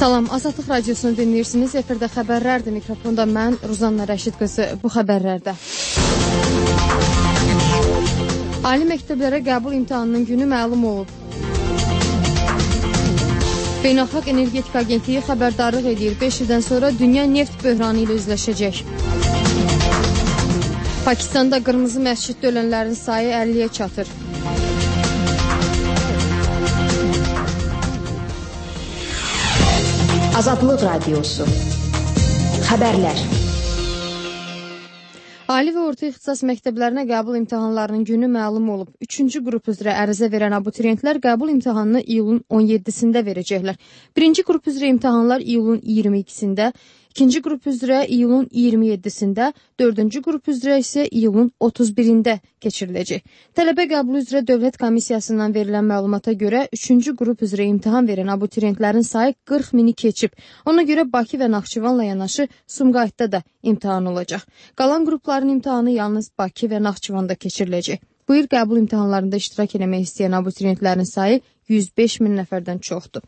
Salam, Azadlıq Radiosunu dinləyirsiniz. Efirdə xəbərlərdir. Mikrofonda mən, Ruzanna Rəşid qızı. Bu xəbərlərdə. Ali məktəblərə qəbul imtahanının günü məlum olub. Beynəlxalq Energetika Agentliyi xəbərdarlıq edir. 5 ildən sonra dünya neft böhranı ilə üzləşəcək. Pakistanda qırmızı məsciddə ölənlərin sayı 50-yə çatır. Azadlıq Radiosu. Xəbərlər. Ali və orta ixtisas məktəblərinə qəbul imtahanlarının günü məlum olub. 3-cü qrup üzrə ərizə verən abituriyentlər qəbul imtahanını iyulun 17-sində verəcəklər. 1-ci qrup üzrə imtahanlar iyulun 22-sində, 2-ci qrup üzrə iyulun 27-sində, 4-cü qrup üzrə isə iyulun 31-də keçiriləcək. Tələbə qəbulu üzrə Dövlət Komissiyasından verilən məlumata görə 3-cü qrup üzrə imtahan verən abituriyentlərin sayı 40 mini keçib. Ona görə Bakı və Naxçıvanla yanaşı Sumqayıtda da imtahan olacaq. Qalan qrupların imtahanı yalnız Bakı və Naxçıvanda keçiriləcək. Bu il qəbul imtahanlarında iştirak etmək istəyən abituriyentlərin sayı 105 min nəfərdən çoxdur.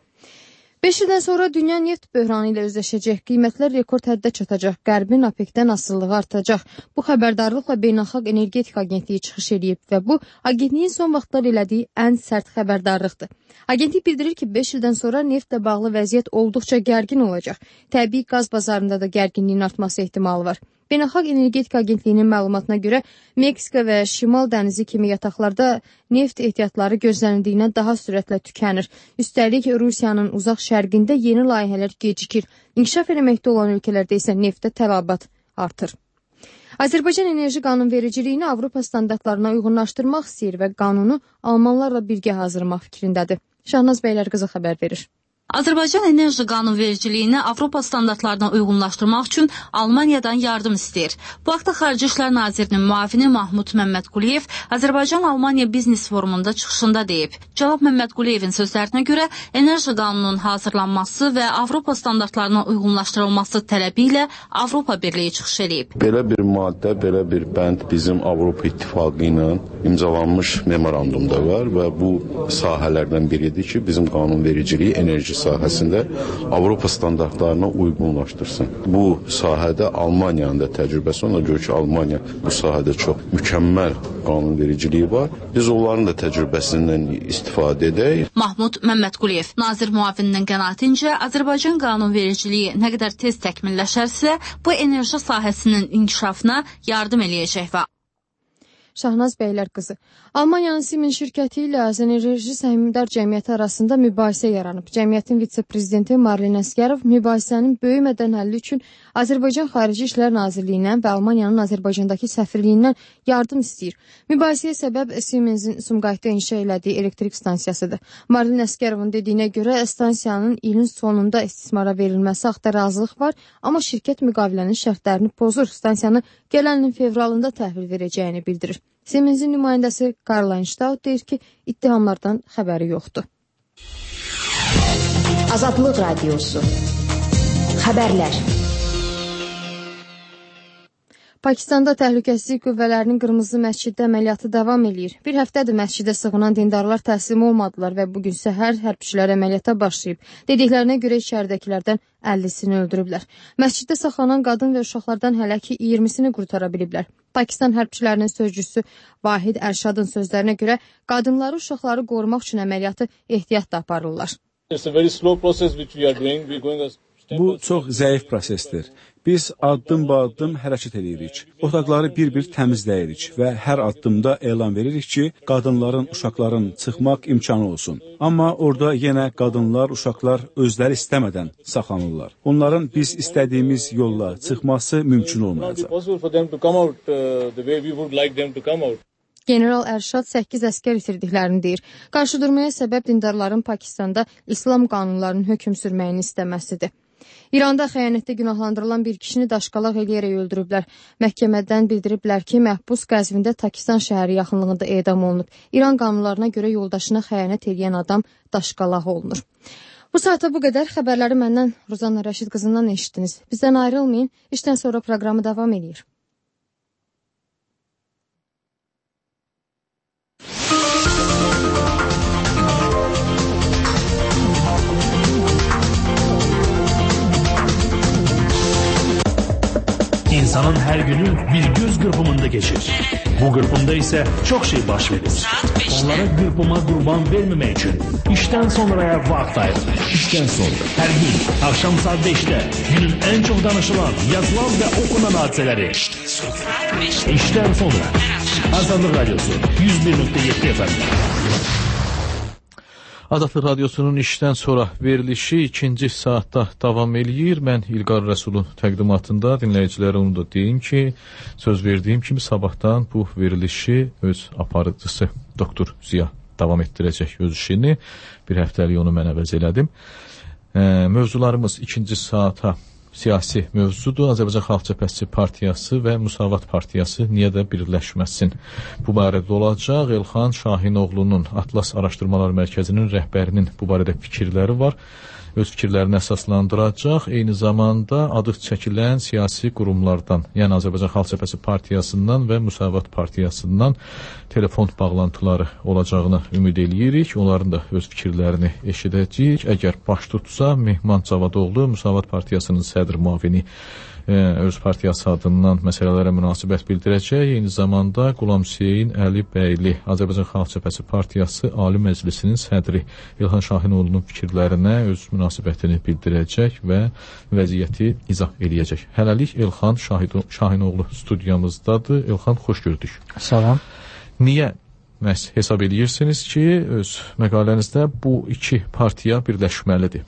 5 ildən sonra dünya neft böhranı ilə üzləşəcək. Qiymətlər rekord həddə çatacaq. Qərbin OPEC-dən asılılığı artacaq. Bu xəbərdarlıqla Beynəlxalq Energetika Agentliyi çıxış edib və bu agentliyin son vaxtlar elədiyi ən sərt xəbərdarlıqdır. Agentlik bildirir ki, 5 ildən sonra neftlə bağlı vəziyyət olduqca gərgin olacaq. Təbii qaz bazarında da gərginliyin artması ehtimalı var. Beynəlxalq Energetika Agentliyinin məlumatına görə Meksika və Şimal dənizi kimi yataqlarda neft ehtiyatları gözlənildiyindən daha sürətlə tükənir. Üstəlik, Rusiyanın uzaq şərqində yeni layihələr gecikir. İnkişaf eləməkdə olan ölkələrdə isə neftə tələbat artır. Azərbaycan enerji qanunvericiliyini Avropa standartlarına uyğunlaşdırmaq istəyir və qanunu almanlarla birgə hazırlamaq fikrindədir. Şahnaz Bəylərqızı xəbər verir. Azərbaycan enerji qanunvericiliyini Avropa standartlarına uyğunlaşdırmaq üçün Almaniyadan yardım istəyir. Bu haqda Xarici İşlər Nazirinin müavini Mahmud Məmmədquliyev Azərbaycan-Almaniya biznes forumunda çıxışında deyib. Cənab Məmmədquliyevin sözlərinə görə enerji qanununun hazırlanması və Avropa standartlarına uyğunlaşdırılması tələbi ilə Avropa Birliyi çıxış edib. Belə bir maddə, belə bir bənd bizim Avropa İttifaqı ilə imzalanmış memorandumda var və bu sahələrdən biridir ki, bizim qanunvericiliyi enerji sahəsində Avropa standartlarına uyğunlaşdırsın. Bu sahədə Almaniyanın da təcrübəsi, ona görə ki, Almaniya bu sahədə çox mükəmməl qanunvericiliyi var. Biz onların da təcrübəsindən istifadə edək. Mahmud Məmmədquliyev nazir müavininin qənaətincə Azərbaycan qanunvericiliyi nə qədər tez təkmilləşərsə, bu enerji sahəsinin inkişafına yardım eləyəcək və Şahnaz Bəylərqızı. Almaniyanın Siemens şirkəti ilə Azənenerji Səhmdar Cəmiyyəti arasında mübahisə yaranıb. Cəmiyyətin vitse-prezidenti Marlen Əsgərov mübahisənin böyümədən həlli üçün Azərbaycan Xarici İşlər Nazirliyindən və Almaniyanın Azərbaycandakı səfirliyindən yardım istəyir. Mübahisəyə səbəb Siemensin Sumqayıtda inşa elədiyi elektrik stansiyasıdır. Marlen Əsgərovun dediyinə görə stansiyanın ilin sonunda istismara verilməsi haqda razılıq var, amma şirkət müqavilənin şərtlərini pozur. Stansiyanı gələn ilin fevralında təhvil verəcəyini bildirir. Siemensin nümayəndəsi Karl Einstein deyir ki, ittihamlardan xəbəri yoxdur. Azadlıq Radiosu. Xəbərlər. Pakistanda təhlükəsizlik qüvvələrinin qırmızı məsciddə əməliyyatı davam edir. Bir həftədir məscidə sığınan dindarlar təslim olmadılar və bugün səhər hərbçilər əməliyyata başlayıb. Dediklərinə görə içəridəkilərdən 50-sini öldürüblər. Məsciddə saxlanan qadın və uşaqlardan hələ ki 20-sini qurtara biliblər. Pakistan hərbçilərinin sözcüsü Vahid Ərşadın sözlərinə görə qadınları, uşaqları qorumaq üçün əməliyyatı ehtiyatla aparırlar. Bu çox zəif prosesdir. Biz addım-ba-addım hərəkət edirik. Otaqları bir-bir təmizləyirik və hər addımda elan veririk ki, qadınların, uşaqların çıxmaq imkanı olsun. Amma orada yenə qadınlar, uşaqlar özləri istəmədən saxlanırlar. Onların biz istədiyimiz yolla çıxması mümkün olmayacaq. General Ərşad 8 əskər itirdiklərini deyir. Qarşıdurmaya səbəb dindarların Pakistanda İslam qanunlarının hökm sürməyini istəməsidir. İranda xəyanətdə günahlandırılan bir kişini daşqalaq eləyərək öldürüblər. Məhkəmədən bildiriblər ki, məhbus Qəzvində Takistan şəhəri yaxınlığında edam olunub. İran qanunlarına görə yoldaşına xəyanət edən adam daşqalaq olunur. Bu saata bu qədər. Xəbərləri məndən Ruzanna Rəşid qızından eşitdiniz. Bizdən ayrılmayın. İşdən sonra proqramı davam edir. İnsanın her günü bir göz kırpımında geçir. Bu kırpımda ise çok şey baş verir. Onlara kırpıma kurban vermemek için işten sonraya vakit ayır. İşten sonra her gün akşam saat 5'te günün en çok danışılan, yazılan ve okunan hadiseleri. İşten sonra Azadlık Radyosu 101.7 FM. Azadlıq Radyosunun işdən sonra verilişi ikinci saatda davam eləyir. Mən İlqar Rəsulun təqdimatında dinləyicilərə onu da deyim ki, söz verdiyim kimi sabahdan bu verilişi öz aparıcısı Doktor Ziya davam etdirəcək öz işini. Bir həftəlik onu mən əvəz elədim. Mövzularımız ikinci saata siyasi mövzudur. Azərbaycan Xalq Cəbhəsi Partiyası və Müsavat Partiyası niyə də birləşməsin? Bu barədə olacaq. Elxan Şahinoğlu'nun Atlas Araşdırmalar Mərkəzinin rəhbərinin bu barədə fikirləri var. Öz fikirlərini əsaslandıracaq. Eyni zamanda adı çəkilən siyasi qurumlardan, yəni Azərbaycan Xalq Cəbhəsi Partiyasından və Müsavat Partiyasından telefon bağlantıları olacağını ümid eləyirik. Onların da öz fikirlərini eşidəcəyik. Əgər baş tutsa, Mehman Cavadoğlu, Müsavat Partiyasının sədr müavini öz partiyası adından məsələlərə münasibət bildirəcək. Eyni zamanda Qulam Hüseyn Əli Bəyli, Azərbaycan Xalq Cəbhəsi Partiyası Ali Məclisinin sədri İlxan Şahinoğlu'nun fikirlərinə öz münasibətini bildirəcək və vəziyyəti izah eləyəcək. Hələlik Elxan Şahinoğlu studiyamızdadır. Elxan, xoş gördük. Salam. Niyə məhz hesab edirsiniz ki, öz məqalənizdə bu iki partiya birləşməlidir?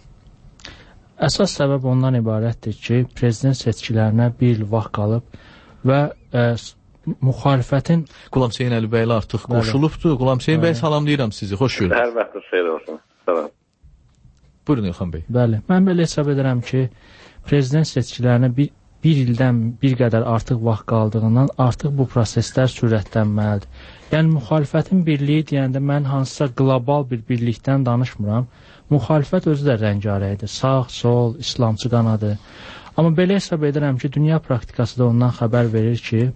Əsas səbəb ondan ibarətdir ki, prezident seçkilərinə bir il vaxt qalıb və müxalifətin... Qulam Hüseyn Əli Bəyli artıq qoşulubdur. Qulam Hüseyn bəy, salamlayıram sizi, xoş gördük. Hər vaxtınız xeyir olsun. Salam. Buyurun İlxan bəy. Bəli, mən belə hesab edirəm ki, prezident seçkilərinə bir ildən bir qədər artıq vaxt qaldığından artıq bu proseslər sürətlənməlidir. Yəni, müxalifətin birliyi deyəndə mən hansısa qlobal bir birlikdən danışmıram. Müxalifət özü də rəngarəkdir. Sağ, sol, İslamçı qanadı. Amma belə hesab edirəm ki, dünya praktikası da ondan xəbər verir ki,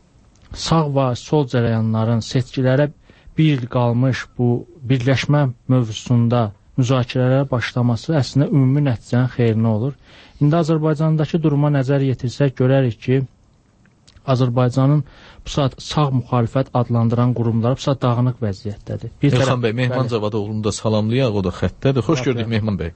sağ və sol cərəyanların seçkilərə bir il qalmış bu birləşmə mövzusunda müzakirələrə başlaması əslində ümumi nəticənin xeyrinə olur. İndi Azərbaycandakı duruma nəzər yetirsək, görərik ki, Azərbaycanın bu saat sağ müxalifət adlandıran qurumları bu saat dağınıq vəziyyətdədir. Elxan bəy, Mehman Cavadoğlu'nu da salamlayaq, o da xəttədir. Xoş gördük Mehman bəy.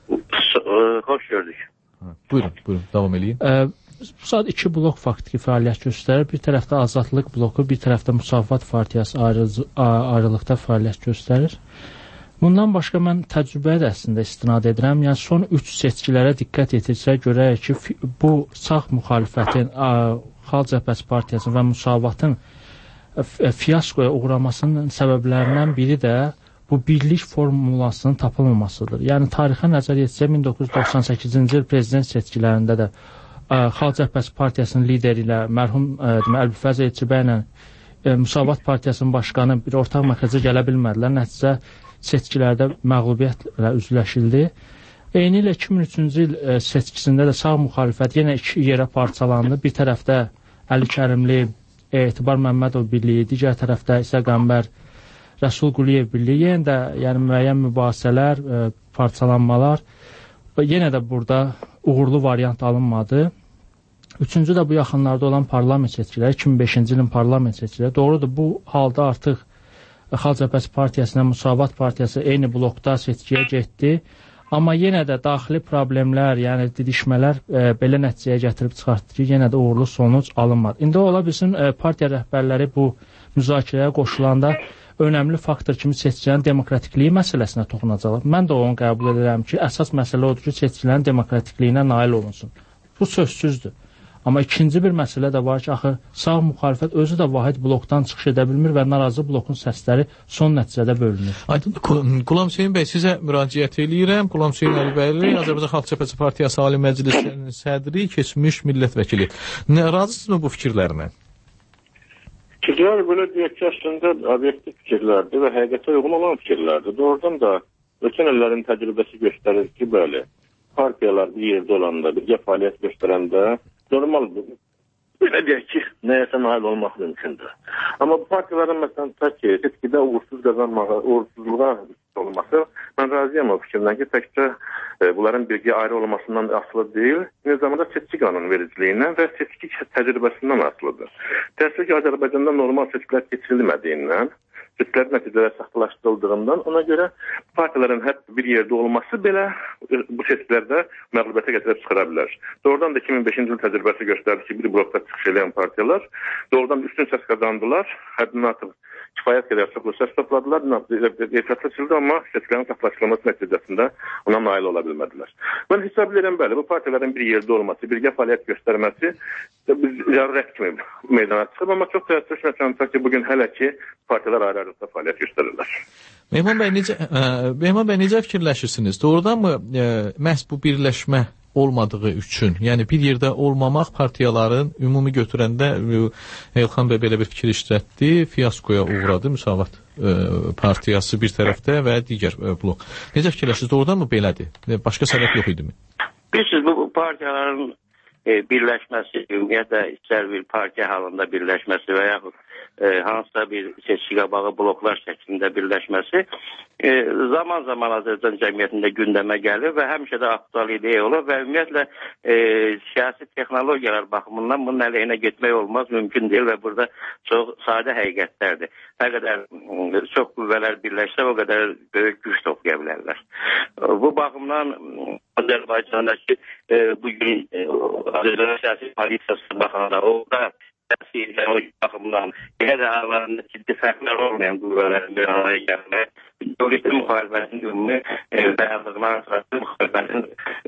Xoş gördük. Buyurun, davam eləyin. Bu saat iki blok faktiki fəaliyyət göstərir. Bir tərəfdə Azadlıq bloku, bir tərəfdə Müsavat Partiyası ayrılıqda fəaliyyət göstərir. Bundan başqa mən təcrübəyə də əslində istinad edirəm. Yəni, son 3 seçkilərə diqqət yetirsək, görək ki, bu sağ müxalifətin, Xalq Cəbhəsi Partiyasının və Müsavatın fiyaskoya uğramasının səbəblərindən biri də bu birlik formulasının tapılmamasıdır. Yəni, tarixə nəzər yetsək, 1998-ci il prezident seçkilərində də Xalq Cəbhəsi Partiyasının lideri ilə mərhum Əlbifəz Elçibəylə Müsavat Partiyasının başqanı bir ortaq məxrəcə gələ bilmədilər. Nəticə seçkilərdə məğlubiyyətlə üzləşildi. Eyni ilə 2003-cü il seçkisində də sağ müxalifət yenə iki yerə parçalandı. Bir tərəfdə Əli Kərimli, Etibar Məmmədov birliyi, digər tərəfdə isə Qəmbər Rəsul Quliyev birliyi. Yenə də yəni, müəyyən mübahisələr, parçalanmalar. Yenə də burada uğurlu variant alınmadı. Üçüncü də bu yaxınlarda olan parlament seçkiləri, 2005-ci ilin parlament seçkiləri. Doğrudur, bu halda artıq Xalq Cəbhəsi Partiyasına, Müsavat Partiyası eyni blokda seçkiyə getdi. Amma yenə də daxili problemlər, yəni didişmələr belə nəticəyə gətirib çıxartdı ki, yenə də uğurlu sonuc alınmadı. İndi ola bilsin, partiya rəhbərləri bu müzakirəyə qoşulanda önəmli faktor kimi seçkilərin demokratikliyi məsələsinə toxunacaqlar. Mən də onu qəbul edirəm ki, əsas məsələ odur ki, seçkilərin demokratikliyinə nail olunsun. Bu sözsüzdür. Amma ikinci bir məsələ də var ki, axı sağ müxalifət özü də vahid blokdan çıxış edə bilmir və narazı blokun səsləri son nəticədə bölünür. Qulam Hüseyn bəy, sizə müraciət eləyirəm. Qulam Hüseyn Əli Bəyli, Azərbaycan Xalq Cəbhəsi Partiyası Ali Məclisinin sədri, keçmiş millət vəkili. Razısınızmı bu fikirlərlə? Fikirlər belə deyək ki, əslində obyektiv fikirlərdir və həqiqətə uyğun olan fikirlərdir. Doğrudan da ötən illərin təcrübəsi göstərir ki, belə partiyalar bir yerdə olanda, birgə fəaliyyət göstərəndə normaldır. Belə deyək ki, nəyəsə nail olmaq mümkündür. Amma bu partiyaların məsələn seçkidə uğursuzluğa olması Mən razıyam o fikirdən ki, təkcə bunların birgə ayrı olmasından asılı deyil, eyni zamanda seçki qanunvericiliyindən və seçki təcrübəsindən asılıdır. Təəssüf ki, Azərbaycanda normal seçkilər keçirilmədiyindən, seçkilərin nəticələri saxtalaşdırıldığından, ona görə partiyaların hep bir yerdə olması belə bu seçkilərdə məğlubiyyətə gətirib çıxara bilər. Doğrudan da 2005-ci il təcrübəsi göstərdi ki, bir blokda çıxış edən partiyalar doğrudan üstün səs qazandılar, həddindən artıq kifayət qədər çoxlu səs topladılar, ehtiyatlı seçildi, amma seçkilərin saxtalaşdırılması nəticəsində ona nail ola bilmədilər. Mən hesab edirəm, bəli, bu partiyaların bir yerdə olması, birgə fəaliyyət göstərməsi zərurət kimi meydana çıxıb, amma çox təəssüf ki, bugün hələ ki partiyalar ayrı-ayrılıqda fəaliyyət göstərirlər. Mehman bəy, necə fikirləşirsiniz? Doğrudanmı məhz bu birləşmə olmadığı üçün, yəni bir yerdə olmamaq partiyaların ümumi götürəndə Elxan bəy belə bir fikir işlətdi, fiyaskoya uğradı Müsavat partiyası bir tərəfdə və digər blok. Necə fikirləşirsiniz? Doğrudanmı belədir? Başqa səbəb yox idi mi? Bilirsiniz, bu partiyaların birləşməsi, ümumiyyətlə istər bir partiya halında birləşməsi və yaxud hansısa bir seçki qabağı bloklar şəklində birləşməsi zaman-zaman Azərbaycan cəmiyyətində gündəmə gəlir və həmişə də aktual ideya olur və ümumiyyətlə siyasi texnologiyalar baxımından bunun əleyhinə getmək olmaz, mümkün deyil və burada çox sadə həqiqətlərdir. Nə qədər çox qüvvələr birləşsə, o qədər böyük güc toplaya bilərlər. Bu baxımdan Azərbaycandakı bugün Azərbaycan siyasi politikasına baxanda orada ideoloji baxımdan yenə də aralarında ciddi fərqlər olmayan qüvvələrin bir araya gəlmək, dövlətin müxalibətin ümumi bəyandığına arasında müxalibətin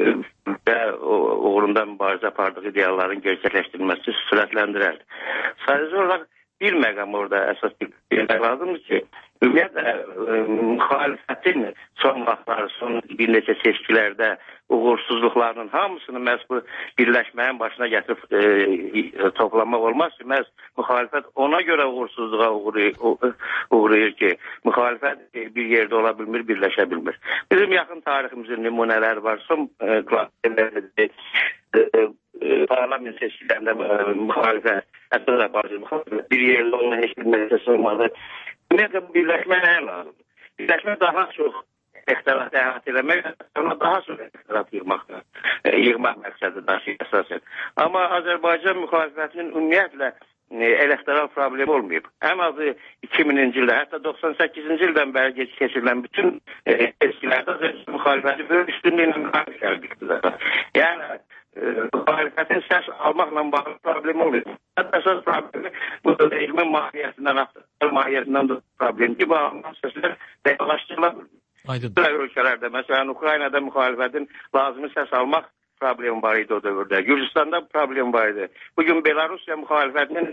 və uğrunda mübarizə apardığı idealların gerçəkləşdirilməsi sürətləndirər. Sadəcə olaraq bir məqam orada əsas bir lazımdır ki, ümumiyyətlə müxalifətin son vaxtlar, son bir neçə seçkilərdə uğursuzluqlarının hamısını məhz bu birləşməyin başına gətirib toplamaq olmaz ki, məhz müxalifət ona görə uğursuzluğa uğrayır ki, müxalifət bir yerdə ola bilmir, birləşə bilmir. Bizim yaxın tariximizin nümunələri var. Son parlament seçkilərində müxalifət bir yerdə olma heç bir məsələsi olmadı. Ümumiyyətlə, birləşmə nəyə lazım? Birləşmə daha çox ixtilatı əhatə eləmək, daha çox ixtilat yığmaq məqsədi daşıyır əsasən. Amma Azərbaycan müxalifətinin ümumiyyətlə elektoral problem olmayıb. Ən azı 2000-ci ildə, hətta 98-ci ildən bəri keçirilən bütün seçkilərdə müxalifəti böyük üstünlüyünə qalib gəldik. Yəni, müxalifətin səs almaqla bağlı problem olmayıb. Hətta əsas problemi bu rejmin mahiyyətindən da problem ki, bu səslər reallaşdırıla bilmir. Ölkələrdə, məsələn, Ukraynada müxalifətin lazımi səs almaq problem var idi o dövrdə. Gürcistanda problem var idi. Bugün Belarusiya müxalifətinin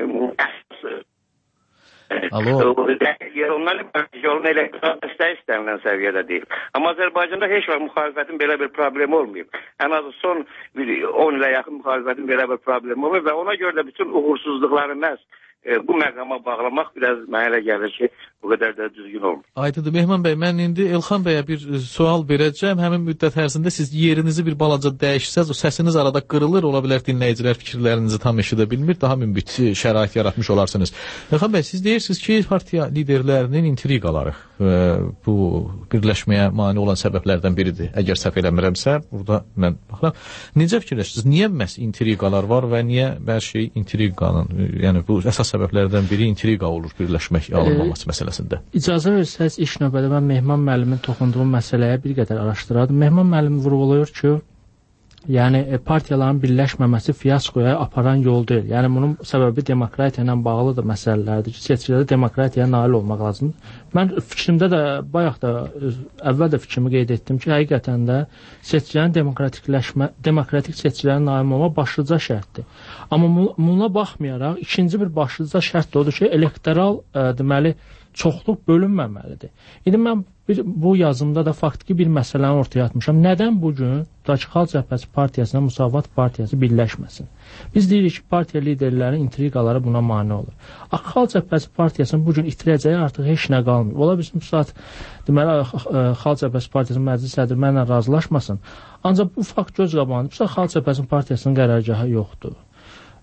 yolun elektoral dəstəyi istənilən səviyyədə deyil. Amma Azərbaycanda heç vaxt müxalifətin belə bir problemi olmayıb. Ən azı son 10 ilə yaxın müxalifətin belə bir problemi olmayıb və ona görə də bütün uğursuzluqları məhz bu məqama bağlamaq biraz mənə elə gəlir ki, bu qədər də düzgün olmur. Aydıdır. Mehman bəy, mən indi Elxan bəyə bir sual verəcəm. Həmin müddət ərzində siz yerinizi bir balaca dəyişsəz, o səsiniz arada qırılır, ola bilər dinləyicilər fikirlərinizi tam eşidə bilmir, daha mümbit şərait yaratmış olarsınız. Elxan bəy, siz deyirsiniz ki, partiya liderlərinin intriqaları bu birləşməyə mane olan səbəblərdən biridir. Əgər səhv eləmirəmsə, burada mən baxıram. Necə fikirləşirsiniz? Niyə məhz intriqalar var və niyə hər şey intriqanın, yəni bu əsas səbəblərdən biri intriqa olur birləşmək alınmaması məsələsində? İcazə versəz, ilk növbədə mən Mehman müəllimin toxunduğu məsələyə bir qədər araşdırdım. Mehman müəllim vurğulayır ki, yəni partiyaların birləşməməsi fiyaskoya aparan yol deyil. Yəni bunun səbəbi demokratiya ilə bağlı da məsələlərdir ki, seçkilərdə demokratiyaya nail olmaq lazımdır. Mən fikrimdə də bayaq da əvvəl də fikrimi qeyd etdim ki, həqiqətən də seçkilərin demokratik seçkilərin nail olma başlıca şərtdir. Amma buna baxmayaraq ikinci bir başlıca şərt də odur ki, elektoral deməli çoxluq bölünməməlidir. İndi mən bu yazımda da faktiki bir məsələni ortaya atmışam. Nədən bugün Xalq Cəbhəsi partiyasına Müsavat partiyası birləşməsin? Biz deyirik ki, partiya liderlərinin intriqaları buna mane olur. Xalq Cəbhəsi partiyasının bugün itirəcəyi artıq heç nə qalmır. Ola bilsin bu saat deməli Xalq Cəbhəsi partiyasının məclis sədri mənlə razılaşmasın. Ancaq bu fakt göz qabağındır. Bu saat Xalq Cəbhəsi partiyasının qərargahı yoxdur.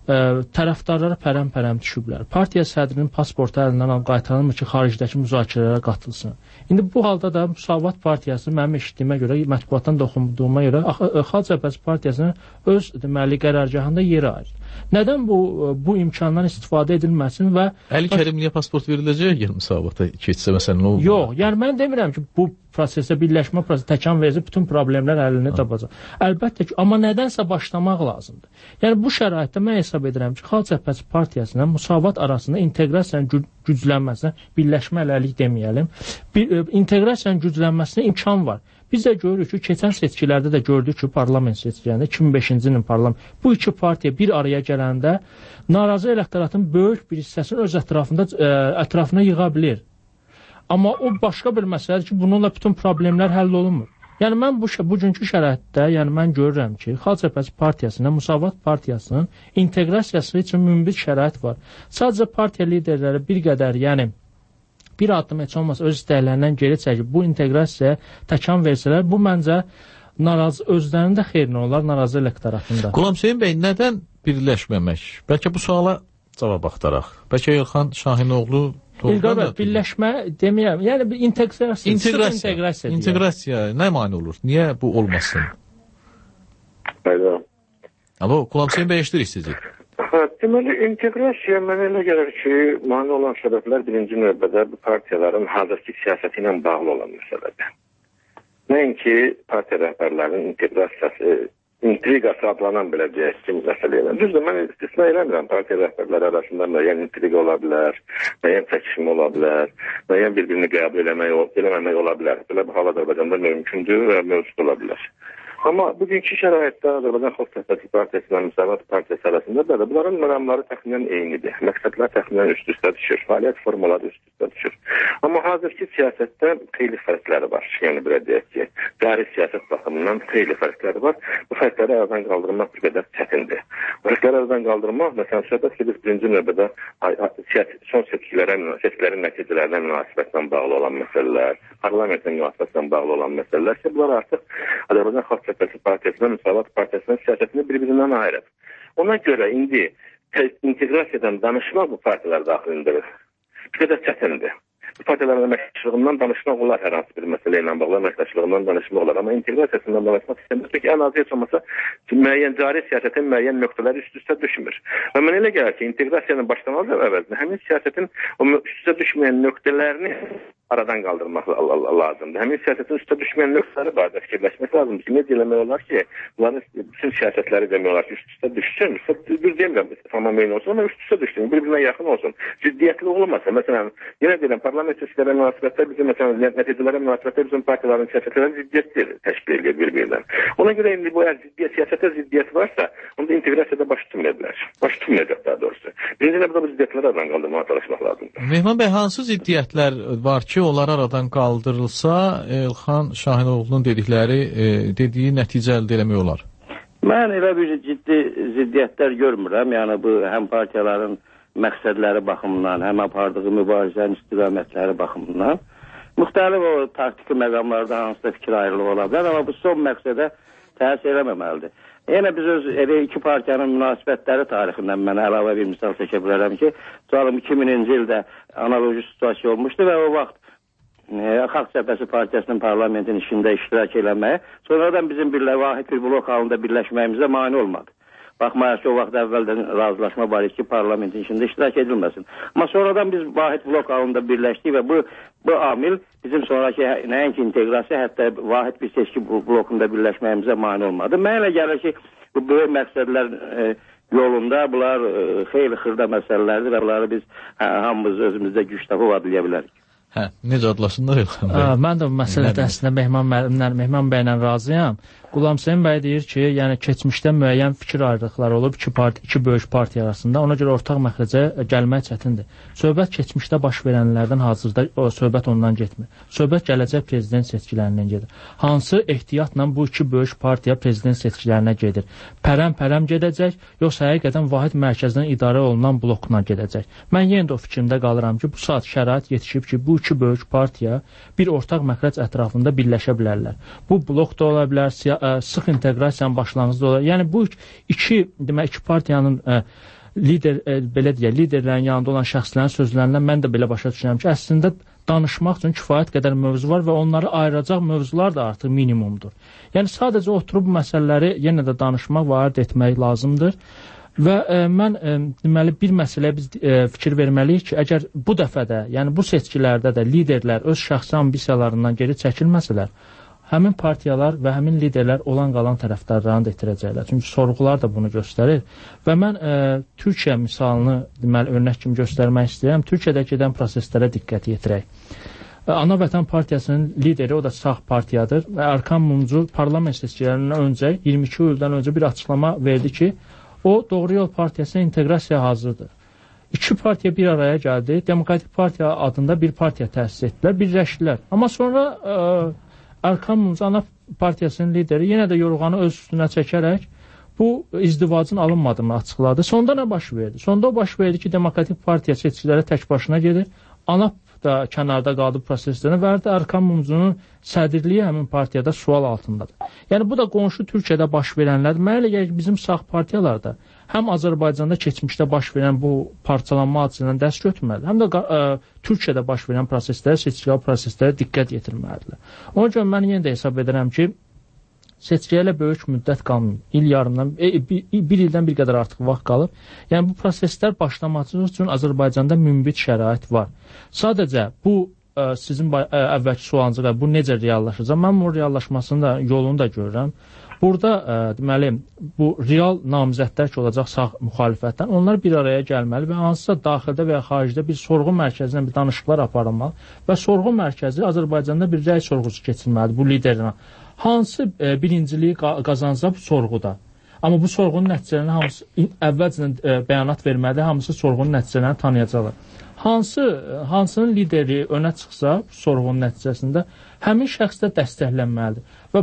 tərəfdarları pərəm-pərəm düşüblər. Partiya sədrinin pasportu əlindən alıb qaytarılmır ki, xaricdəki müzakirələrə qatılsın. İndi bu halda da Müsavat Partiyası mənim eşitdiyimə görə, mətbuatdan da oxuduğuma görə Xalq Cəbhəsi Partiyasının öz deməli qərargahında yeri ayrı. Nədən bu imkandan istifadə edilməsin və Əli Kərimliyə pasport veriləcək yer Müsavata keçsə məsələn nə olur? Yox, yəni mən demirəm ki, bu prosesə birləşmə prosesi təkan verəcək, bütün problemlər əlini tapacaq. Əlbəttə ki, amma nədənsə başlamaq lazımdır. Yəni bu şəraitdə mən hesab edirəm ki, Xalq Cəbhəsi Partiyasının Müsavat arasında inteqrasiyanın güclənməsinə, birləşmə hələlik deməyəlim, inteqrasiyanın güclənməsinə imkan var. Biz də görürük ki, keçən seçkilərdə də gördük ki, parlament seçkilərində 2005-ci ilin parlament bu iki partiya bir araya gələndə narazı elektoratın böyük bir hissəsini öz ətrafına yığa bilir. Amma o başqa bir məsələdir ki, bununla bütün problemlər həll olunmur. Yəni mən bugünkü şəraitdə, yəni mən görürəm ki, Xalq Cəbhəsi Partiyasının, Müsavat Partiyasının inteqrasiyası üçün münbit şərait var. Sadəcə partiya liderləri bir qədər, yəni bir addım heç olmasa öz istəklərindən geri çəkib bu inteqrasiyaya təkan versələr, bu məncə özlərinin də xeyrinə olar, narazı elektoratında. Qulam Hüseyn bəy, nədən birləşməmək? Bəlkə bu suala cavab axtaraq. Bəlkə Elxan Şahinoğlu İlqar bəy, birləşmə deməyəm, yəni bir inteqrasiya nə mane olur? Niyə bu olmasın? Alo, Qulam Hüseyn bəy, eşidirik sizi. Deməli, inteqrasiya mənə elə gəlir ki, mane olan səbəblər birinci növbədə bu partiyaların hazırki siyasəti ilə bağlı olan məsələdir. Nəinki partiya rəhbərlərinin inteqrasiyası, intriqası adlanan belə deyək ki, məsələyə. Düzdür, mən istisna eləmirəm. Partiya rəhbərləri arasında müəyyən intriqa ola bilər, müəyyən çəkişmə ola bilər, müəyyən bir-birini qəbul eləməmək ola bilər. Belə bir hal Azərbaycanda mümkündür və mövcud ola bilər. Amma bugünkü şəraitdə Azərbaycan Xalq Cəbhəsi Partiyası və Müsavat Partiyası arasında da bunların məramları təxminən eynidir. Məqsədlər təxminən üst-üstə düşür, fəaliyyət formaları üst-üstə düşür. Amma hazırki siyasətdə xeyli fərqləri var. Yəni belə deyək ki, cari siyasət baxımından xeyli fərqləri var. Bu fərqləri aradan qaldırmaq bir qədər çətindir. Bu fərqləri aradan qaldırmaq, məsələn, söhbət ki, biz birinci növbədə son seçkilərin nəticələrinə münasibətlə bağlı olan məsələlər, parlamentin münasibətlə bağlı olan məsələlər ki, bunlar artıq Azərbaycan Xalq Cəbhəsi Partiyasının, Müsavat Partiyasının siyasətini bir-birindən ayırır. Ona görə indi inteqrasiyadan danışmaq bu partiyalar daxilində bir qədər çətindir. Bu partiyaların əməkdaşlığından danışmaq olar, hər hansı bir məsələ ilə bağlı əməkdaşlığından danışmaq olar. Amma inteqrasiyasından danışmaq istəmir. Çünki ən azı heç olmasa müəyyən cari siyasətin müəyyən nöqtələri üst-üstə düşmür. Və mənə elə gəlir ki, inteqrasiyanın başlaması əvəzində həmin siyasətin o üst-üstə düşməyən nöqtələrini aradan qaldırmaq lazımdır. Həmin siyasətin üstə düşməyən nöqtələri barədə fikirləşmək lazımdır ki, nə demək olar ki, bunların bütün siyasətləri demək olar ki, üst-üstə düşsün. Bir demirəm, tamamilə olsun, amma üst-üstə düşsün, bir-birinə yaxın olsun. Ciddiyyətli olmasa, məsələn, yenə deyirəm, parlament seçkilərə münasibətdə bizim, məsələn, nəticələrə münasibətdə bizim partiyaların siyasətləri ciddiyyətli təşkil edir bir-birindən. Ona görə indi bu siyasətə ziddiyyət varsa, onda inteqrasiyada baş tutmayacaq. Baş tutmayacaq daha doğrusu. Birinci növbədə bu ziddiyyətləri aradan qaldırmağa çalışmaq lazımdır. Mehman bəy, hansı ziddiyyətlər var ki, onlar aradan qaldırılsa, Elxan Şahinoğlu'nun dediyi nəticə əldə eləmək olar? Mən elə bir ciddi ziddiyyətlər görmürəm. Yəni bu həm partiyaların məqsədləri baxımından, həm apardığı mübarizənin istiqamətləri baxımından. Müxtəlif o taktiki məqamlarda hansısa fikir ayrılığı ola bilər, amma bu son məqsədə təsir eləməməlidir. Yenə biz elə iki partiyanın münasibətləri tarixindən mən əlavə bir misal çəkə bilərəm ki, 2000-ci ildə analoji situasiya olmuşdu və o vaxt Xalq Cəbhəsi Partiyasının parlamentin işində iştirak eləməyə, sonradan bizim vahid bir blok halında birləşməyimizə mane olmadı. Baxmayaq ki, o vaxt əvvəldən razılaşma var ki, parlamentin işində iştirak edilməsin. Amma sonradan biz vahid blok halında birləşdik və bu amil bizim sonraki nəinki inteqrasiya, hətta vahid bir seçki blokunda birləşməyimizə mane olmadı. Mənə elə gəlir ki, bu böyük məqsədlər yolunda bunlar xeyli xırda məsələlərdir və bunları biz hamımız özümüzdə güc tapıb adlaya bilərik. Hə, necə adlasınlar Elxan bəy? Mən də bu məsələdə əslində Mehman bəylə razıyam. Qulam Hüseyn bəy deyir ki, yəni keçmişdə müəyyən fikir ayrılıqları olub iki böyük partiya arasında, ona görə ortaq məxrəcə gəlmək çətindir. Söhbət keçmişdə baş verənlərdən hazırda söhbət ondan getmir. Söhbət gələcək prezident seçkilərindən gedir. Hansı ehtiyatla bu iki böyük partiya prezident seçkilərinə gedir? Pərəm gedəcək, yoxsa həqiqətən vahid mərkəzdən idarə olunan blokuna gedəcək? Mən yenə də o fikrimdə qalıram ki, bu saat şərait yetişib ki, bu iki böyük partiya bir ortaq məxrəc ətrafında birləşə bilərlər. Bu blok da ola bilər, sıx inteqrasiyanın başlanğıcı da olar. Yəni bu iki partiyanın liderlərin yanında olan şəxslərin sözlərindən mən də belə başa düşürəm ki, əslində danışmaq üçün kifayət qədər mövzu var və onları ayıracaq mövzular da artıq minimumdur. Yəni sadəcə oturub bu məsələləri yenə də danışmaq və ayırt etmək lazımdır. Və mən deməli bir məsələyə biz fikir verməliyik ki, əgər bu dəfə də, yəni bu seçkilərdə də liderlər öz şəxsi ambisiyalarından geri çəkilməsələr, həmin partiyalar və həmin liderlər olan qalan tərəfdarlarını da itirəcəklər. Çünki sorğular da bunu göstərir. Və mən Türkiyə misalını deməli örnək kimi göstərmək istəyirəm. Türkiyədə gedən proseslərə diqqət yetirək. Ana Vətən Partiyasının lideri, o da sağ partiyadır və Erkan Mumcu parlament seçkilərindən öncə 22 ildən öncə bir açıqlama verdi ki, o Doğru Yol Partiyasına inteqrasiyaya hazırdır. İki partiya bir araya gəldi. Demokratik Partiya adında bir partiya təsis etdilər, birləşdilər. Amma sonra Erkan Mumcu Ana Partiyasının lideri yenə də yorğanı öz üstünə çəkərək bu izdivacın alınmadığını açıqladı. Sonda nə baş verdi? Sonda o baş verdi ki, Demokratik Partiya seçkilərə tək başına gedir. ANAP da kənarda qaldı proseslərini və Erkan Mumcunun sədrliyi həmin partiyada sual altındadır. Yəni bu da qonşu Türkiyədə baş verənlər. Mənə elə gəlir ki, bizim sağ partiyalarda həm Azərbaycanda keçmişdə baş verən bu parçalanma hadisələrindən dərs götürməlidir, həm də Türkiyədə baş verən proseslərə, seçkilər proseslərə diqqət yetirməlidir. Ona görə mən yenə də hesab edirəm ki, seçkiyə böyük müddət qalmır. İl yarımdan, bir ildən bir qədər artıq vaxt qalıb. Yəni bu proseslər başlaması üçün Azərbaycanda münbit şərait var. Sadəcə bu sizin əvvəlki sualınıza və bu necə reallaşacaq? Mən bunun reallaşmasını da, yolunu da görürəm. Burada deməli bu real namizədlər ki olacaq sağ müxalifətdən, onlar bir araya gəlməli və hansısa daxildə və ya xaricdə bir sorğu mərkəzinə bir danışıqlar aparılmalı və sorğu mərkəzi Azərbaycanda bir rəy sorğusu keçirilməlidir bu liderlə. Hansı birinciliyi qazanacaq bu sorğuda? Amma bu sorğunun nəticələrini hamısı əvvəlcədən bəyanat verməlidir, hamısı sorğunun nəticələrini tanıyacaqlar. Hansının lideri önə çıxsa bu sorğunun nəticəsində həmin şəxs də dəstəklənməlidir. Və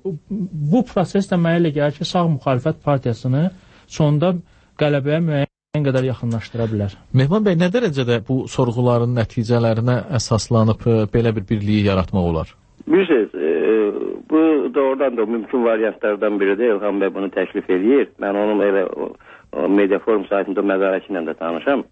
bu proses də mənə elə gəlir ki, sağ müxalifət partiyasını sonunda qələbəyə müəyyən qədər yaxınlaşdıra bilər. Mehman bəy, nə dərəcədə bu sorğuların nəticələrinə əsaslanıb belə bir birliyi yaratmaq olar? Bilirsiniz, bu doğrudan da mümkün variantlardan biridir. İlham bəy bunu təklif edir. Mən onun elə Mediaforum saytında məqaləsi ilə də tanışam.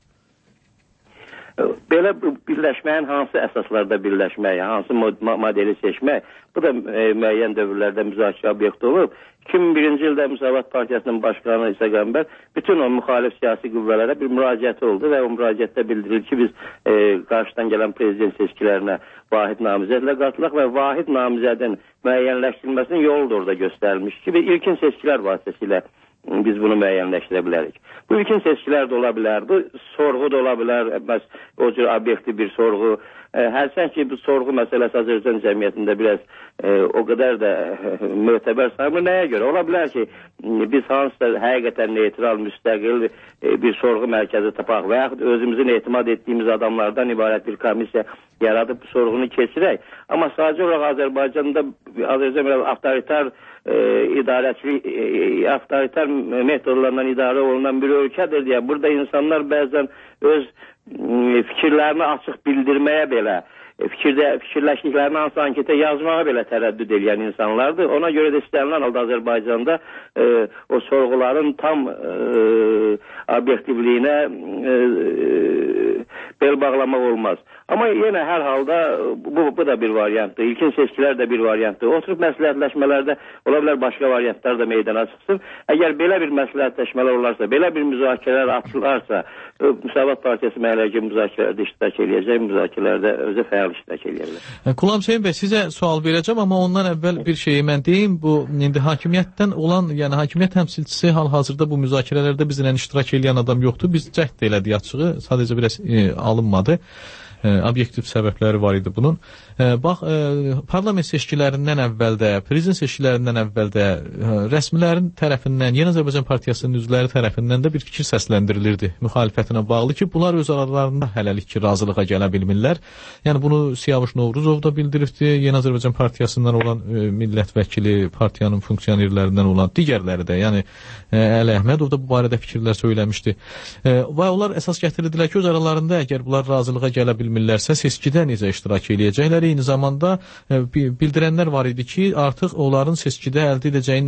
Belə birləşməyin hansı əsaslarda birləşmək, hansı modeli seçmək, bu da müəyyən dövrlərdə müzakirə obyekti olub. 2001-ci ildə Müsavat Partiyasının başqanı İsa Qəmbər bütün o müxalif siyasi qüvvələrə bir müraciəti oldu və o müraciətdə bildirilir ki, biz qarşıdan gələn prezident seçkilərinə vahid namizədlə qatılaq və vahid namizədin müəyyənləşdirilməsinin yolu da orada göstərilmiş ki, ilkin seçkilər vasitəsilə biz bunu müəyyənləşdirə bilərik. Bu ilkin seçkilər də ola bilər, bu sorğu da ola bilər, o cür obyektiv bir sorğu. Hərçənd ki, bu sorğu məsələsi Azərbaycan cəmiyyətində biraz o qədər də mötəbər sayılmır. Nəyə görə? Ola bilər ki, biz hansısa həqiqətən neytral, müstəqil bir sorğu mərkəzi tapaq və yaxud özümüzün etimad etdiyimiz adamlardan ibarət bir komissiya yaradıb bu sorğunu keçirək. Amma sadəcə olaraq Azərbaycanda avtoritar idarəçilik, avtoritar metodlarla idarə olunan bir ölkədir deyə burada insanlar bəzən öz fikirlərini açıq bildirməyə belə, fikirləşdiklərini hansı anketə yazmağa belə tərəddüd edən insanlardır. Ona görə də istənilən halda Azərbaycanda o sorğuların tam obyektivliyinə bel bağlamaq olmaz. Amma yenə hər halda bu da bir variantdır. İlkin seçkilər də bir variantdır. Oturub məsləhətləşmələrdə ola bilər başqa variantlar da meydana çıxsın. Əgər belə bir məsləhətləşmələr olarsa, belə bir müzakirələr açılarsa, Müsavat Partiyası mənələrcə müzakirələrdə iştirak eləyəcək, müzakirələrdə özü fəal iştirak eləyəcək. Qulam Hüseyin bəy, sizə sual verəcəm, amma ondan əvvəl bir şeyi mən deyim. Bu indi hakimiyyətdən olan, yəni hakimiyyət təmsilçisi hal-hazırda bu müzakirələrdə bizlə iştirak edən adam yoxdur. Biz cəhd elədik açığı, sadəcə biraz alınmadı. Obyektiv səbəbləri var idi bunun. Bax, parlament seçkilərindən əvvəldə, prezident seçkilərindən əvvəldə rəsmilərin tərəfindən, Yeni Azərbaycan Partiyasının üzvləri tərəfindən də bir fikir səsləndirilirdi müxalifətinə bağlı ki, bunlar öz aralarında hələlik ki, razılığa gələ bilmirlər. Yəni bunu Siyavuş Novruzov da bildiribdi, Yeni Azərbaycan Partiyasından olan millət vəkili, partiyanın funksionerlərindən olan digərləri də, yəni Əli Əhmədov da bu barədə fikirlər söyləmişdi. Və onlar əsas gətirirdilər ki, öz aralarında əgər bunlar razılığa gələ bilmirlər, bilmirlərsə, seçkidə necə iştirak edəcəklər. Eyni zamanda bildirənlər var idi ki, artıq onların seçkidə əldə edəcəyi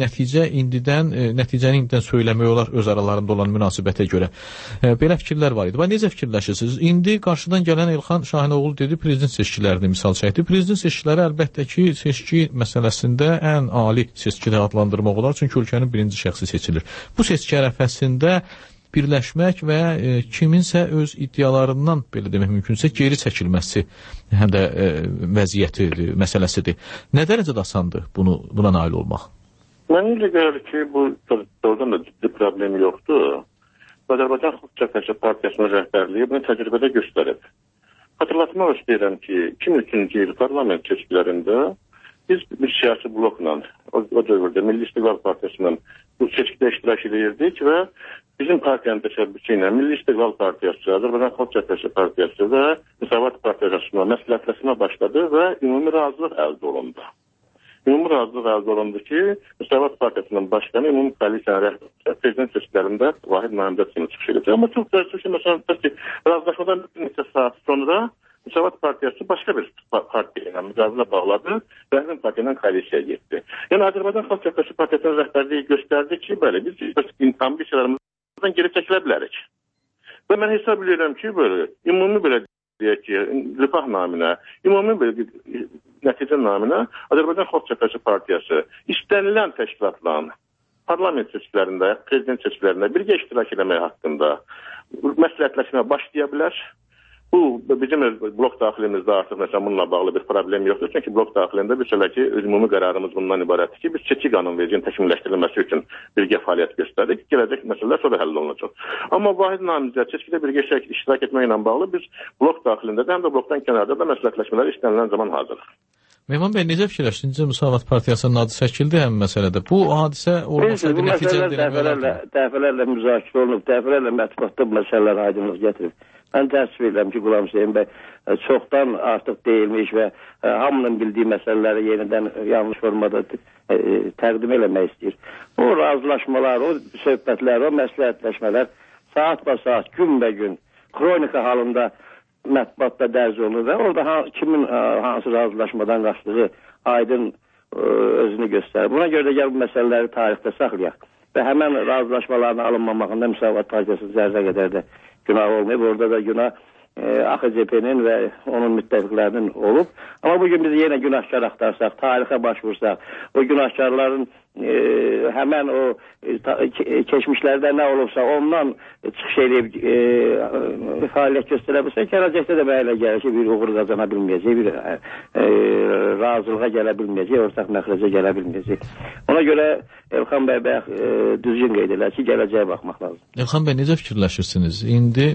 nəticəni indidən söyləmək olar öz aralarında olan münasibətə görə. Belə fikirlər var idi. Necə fikirləşirsiniz? İndi qarşıdan gələn Elxan Şahinoğlu dedi, prezident seçkilərini misal çəkdi. Prezident seçkiləri əlbəttə ki, seçki məsələsində ən ali seçkidə adlandırmaq olar, çünki ölkənin birinci şəxsi seçilir. Bu seçki ərəfəsində birləşmək və kiminsə öz iddialarından, belə demək mümkünsə, geri çəkilməsi həm də vəziyyəti məsələsidir. Nə dərəcədə asandır buna nail olmaq? Mən elə gəlir ki, bu doğrudan da ciddi problem yoxdur. Azərbaycan Xalq Cəbhəsi Partiyasının rəhbərliyi bunu təcrübədə göstərib. Hatırlatmaq istəyirəm ki, 2003-cü il parlament seçkilərində biz bir siyasi blokla, o dövrdə Milli İstiqlal Partiyasından bu seçkidə iştirak edirdik və bizim partiyanın təşəbbüsü ilə Milli İstiqlal Partiyası, Azərbaycan Xalq Cəbhəsi Partiyası və Müsavat Partiyasına məsləhətləşmə başladı və ümumi razılıq əldə olundu. Ümumi razılıq əldə olundu ki, Müsavat Partiyasının başqanı ümumi koalisiyanın rəhbəri prezident seçkilərində vahid nümayəndə kimi çıxış edəcək. Amma çox təəssüf ki, məsələn, razılaşmadan bir neçə saat sonra Müsavat Partiyası başqa bir partiya ilə müqavilə bağladı və həmin partiya ilə koalisiyaya getdi. Yəni Azərbaycan Xalq Cəbhəsi Partiyasının rəhbərliyi göstərdi ki, belə biz ambisiyalarımızdan geri çəkilə bilərik. Və mən hesab edirəm ki, belə ümumi belə deyək ki, rifah naminə, ümumi belə nəticə naminə Azərbaycan Xalq Cəbhəsi Partiyası istənilən təşkilatların parlament seçkilərində, prezident seçkilərində birgə iştirak etmək haqqında məsləhətləşmə başlaya bilər. Bu, bizim blok daxilimizdə artıq məsələn bununla bağlı bir problem yoxdur. Çünki blok daxilində bir ki, ümumi qərarımız bundan ibarətdir ki, biz seçki qanunvericinin təkmilləşdirilməsi üçün birgə fəaliyyət göstərdik. Gələcək məsələlər sonra həll olunacaq. Amma vahid namizəd seçkidə birgə iştirak etməklə bağlı biz blok daxilində də həm də blokdan kənarda da məsləhətləşmələr istənilən zaman hazırıq. Mehman bəy, necə fikirləşdiniz? Müsavat Partiyasının adı çəkildi həmin məsələdə. Bu hadisə olmasaydı nəticələndirmək dəfələrlə müzakirə olunub, dəfələrlə mətbuatda bu məsələlər aydınlıq gətirib. Mən təəssüf edirəm ki, Qulam Hüseyin bəy çoxdan artıq deyilmiş və hamının bildiyi məsələləri yenidən yanlış formada təqdim eləmək istəyir. O razılaşmalar, o söhbətlər, o məsləhətləşmələr saat gün bə gün kronika halında mətbuatda dərc olunur və orada kimin hansı razılaşmadan qaçdığı aydın özünü göstərir. Buna görə də gəl bu məsələləri tarixdə saxlayaq və həmən razılaşmaların alınmamağında Müsavat Partiyası zərrə qədər də günah olmayıb. Orada da günah AXCP-nin və onun müttəfiqlərinin olub. Amma bugün biz yenə günahkar axtarsaq, tarixə başvursaq, o günahkarların həmən o keçmişlərdə nə olubsa ondan çıxış edib fəaliyyət göstərə bilsə, gələcəkdə də belə gəlir ki, bir uğur qazana bilməyəcək, bir razılığa gələ bilməyəcək, ortaq məxrəcə gələ bilməyəcək. Ona görə Elxan bəy düzgün qeyd edilər ki, gələcəyə baxmaq lazım. Elxan bəy, necə fikirləşirsiniz? İndi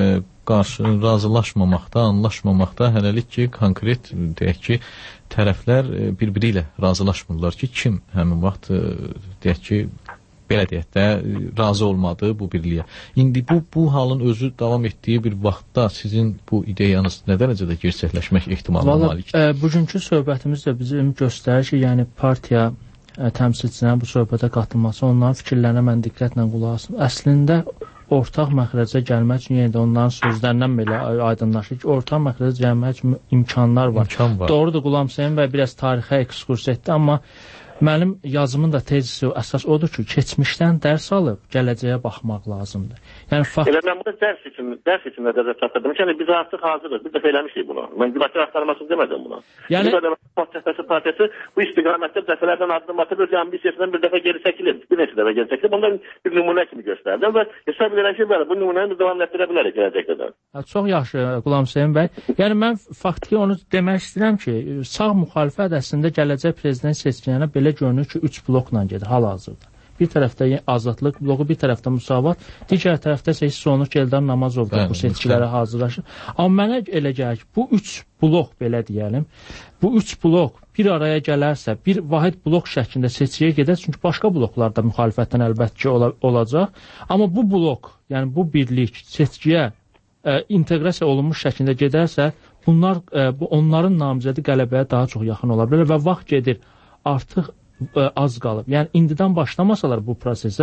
razılaşmamaqda, anlaşmamaqda hələlik ki, konkret deyək ki, tərəflər bir-biri ilə razılaşmırlar ki, kim həmin vaxt deyək ki, belə deyək də razı olmadı bu birliyə. İndi bu halın özü davam etdiyi bir vaxtda sizin bu ideyanız nə dərəcədə gerçəkləşmək ehtimalına malikdir? Bugünkü söhbətimiz də bizim göstərir ki, yəni partiya təmsilçilərin bu söhbətə qatılması, onların fikirlərinə mən diqqətlə qulaq asım. Əslində ortaq məxrəcə gəlmək üçün yenə də onların sözlərindən belə aydınlaşır ki, ortaq məxrəcə gəlmək üçün imkanlar var. Doğrudur, Qulam Hüseyin bəy biraz tarixə ekskurs etdi, amma mənim yazımın da tezisi əsas odur ki, keçmişdən dərs alıb gələcəyə baxmaq lazımdır. Yəni elə mən burada dərs üçün nəzərdə çatdırdım. Yəni biz artıq hazırıq. Bir dəfə eləmişik bunu. Mən günahkar axtarmasını demədim buna. Yəni partiyası bu istiqamətdə dəfələrdən addım atıb öz ambisiyasından bir dəfə geri çəkilib. Bir neçə dəfə geri çəkilib. Onların bir nümunə kimi göstərdim və hesab edirəm ki, bu nümunəni davam etdirə bilərik gələcəkdə də. Çox yaxşı, Qulam Hüseyin bəy. Yəni mən faktiki onu demək istəyirəm ki, sağ müxalifət əslində gələcək prezident seçkilərinə belə görünür ki, 3 blokla gedir hal-hazırda. Bir tərəfdə azadlıq bloku, bir tərəfdə Müsavat, digər tərəfdə isə hiss olunur ki, Eldar Namazov da bu seçkilərə hazırlaşır. Amma mənə elə gəlir ki, bu 3 blok belə deyəlim, bu 3 blok bir araya gələrsə, bir vahid blok şəklində seçkiyə gedər, çünki başqa bloklar da müxalifətdən əlbəttə ki olacaq. Amma bu blok, yəni bu birlik seçkiyə inteqrasiya olunmuş şəklində gedərsə, onların namizədi qələbəyə daha çox yaxın ola bilər və vaxt gedir artıq az qalıb. Yəni indidən başlamasalar bu prosesə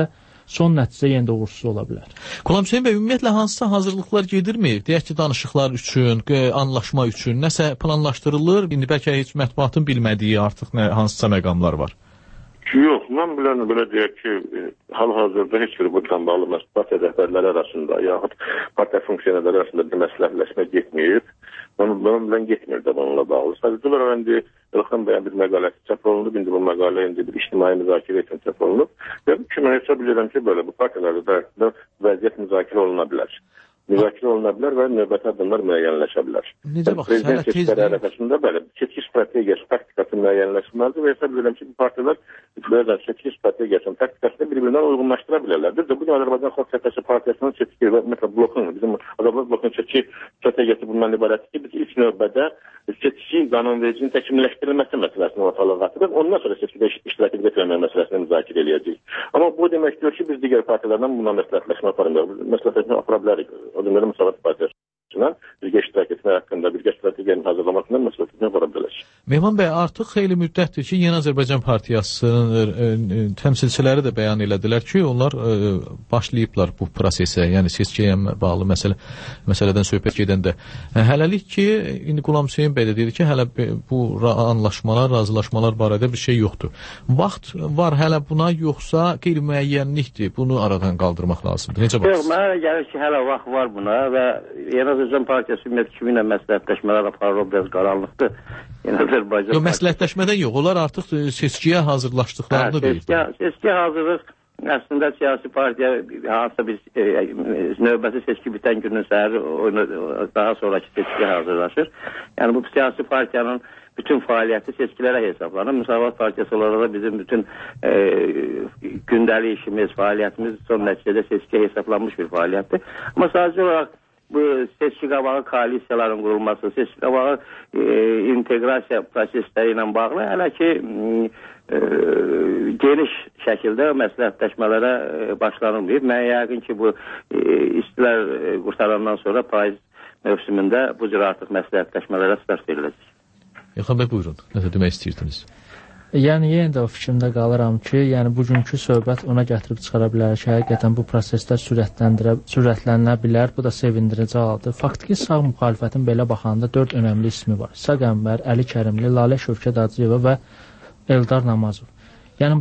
son nəticə yenə də uğursuz ola bilər. Qulam Hüseyn bəy, ümumiyyətlə hansısa hazırlıqlar gedirmi? Deyək ki, danışıqlar üçün, anlaşma üçün nəsə planlaşdırılır? İndi bəlkə heç mətbuatın bilmədiyi artıq hansısa məqamlar var. Yox, mən bilən belə deyək ki, hal-hazırda heç bir bundan bağlı partiya rəhbərləri arasında yaxud partiya funksiyonerləri arasında bir məsləhətləşmə getməyib. Bunun bilən getmir də bununla bağlı. Sadəcə olaraq indi İlxan bəyin bir məqaləsi çap olunub, indi bu məqalə indi bir ictimai müzakirə üçün çap olunub. Və bu kimi hesab edirəm ki, belə bu partiyalarda vəziyyət müzakirə oluna bilər. Müzakirə oluna bilər və növbəti addımlar müəyyənləşə bilər. Necə bax, prezident seçkiləri ərəfəsində belə seçki strategiyası, taktikası müəyyənləşməlidir və hesab edirəm ki, bu partiyalar belə seçki strategiyasının taktikasını bir-birindən uyğunlaşdıra bilərlər. Düzdür, bugün Azərbaycan Xalq Cəbhəsi Partiyasının seçki və mesela blokun, bizim Azərbaycan blokunun seçki strategiyası bundan ibarətdir ki, biz ilk növbədə seçki qanunvericinin təkmilləşdirilməsi məsələsini ortalığa qatırıq. Ondan sonra seçkidə iştirak edib etməmək məsələsini müzakirə edəcəyik. Amma bu deməkdir ki, biz digər partiyalardan buna məsləhətləşmə aparmırıq. Məsləhətləşmə apara bilərik. O deməli Müsavat Partiyasından birgə iştirak etmək haqqında, birgə strategiyanın hazırlamasından məsləhətləşmə apara bilərik. Mehman bəy, artıq xeyli müddətdir ki, Yeni Azərbaycan Partiyasının təmsilçiləri də bəyan elədilər ki, onlar başlayıblar bu prosesə, yəni seçkiyə bağlı məsələdən söhbət gedəndə. Hələlik ki, indi Qulam Hüseyn bəy də dedi ki, hələ bu anlaşmalar, razılaşmalar barədə bir şey yoxdur. Vaxt var hələ buna, yoxsa qeyri-müəyyənlikdir, bunu aradan qaldırmaq lazımdır. Necə baxırsınız? Yox, mənə gəlir ki, hələ vaxt var buna və Yeni Azərbaycan Partiyası ümumiyyət kimi ilə məsləhətləşmələr aparır, biraz qaranlıqdır. Yeni Azərbaycan Yox, məsləhətləşmədən yox, onlar artıq seçkiyə hazırlaşdıqlarını deyir. Seçkiyə hazırlıq əslində siyasi partiya hansısa bir növbəti seçki bitən günün səhəri daha sonraki seçkiyə hazırlaşır. Yəni bu siyasi partiyanın bütün fəaliyyəti seçkilərə hesablanır. Müsavat Partiyası olaraq da bizim bütün gündəlik işimiz, fəaliyyətimiz son nəticədə seçkiyə hesablanmış bir fəaliyyətdir. Amma sadəcə olaraq bu seçki qabağı koalisiyaların qurulması, seçki qabağı inteqrasiya prosesləri ilə bağlı hələ ki geniş şəkildə məsləhətləşmələrə başlanılmayıb. Mən yəqin ki, bu istilər qurtarandan sonra payız mövsümündə bu cür artıq məsləhətləşmələrə start veriləcək. Yaxın bəy, buyurun. Nəsə demək istəyirdiniz? Yəni, yenə də o fikrimdə qalıram ki, yəni bugünkü söhbət ona gətirib çıxara bilər ki, həqiqətən bu proseslər sürətlənə bilər. Bu da sevindirici haldır. Faktiki sağ müxalifətin belə baxanda 4 önəmli ismi var. İsa Qəmbər, Əli Kərimli, Lalə Şövkət Hacıyeva və Eldar Namazov. Yəni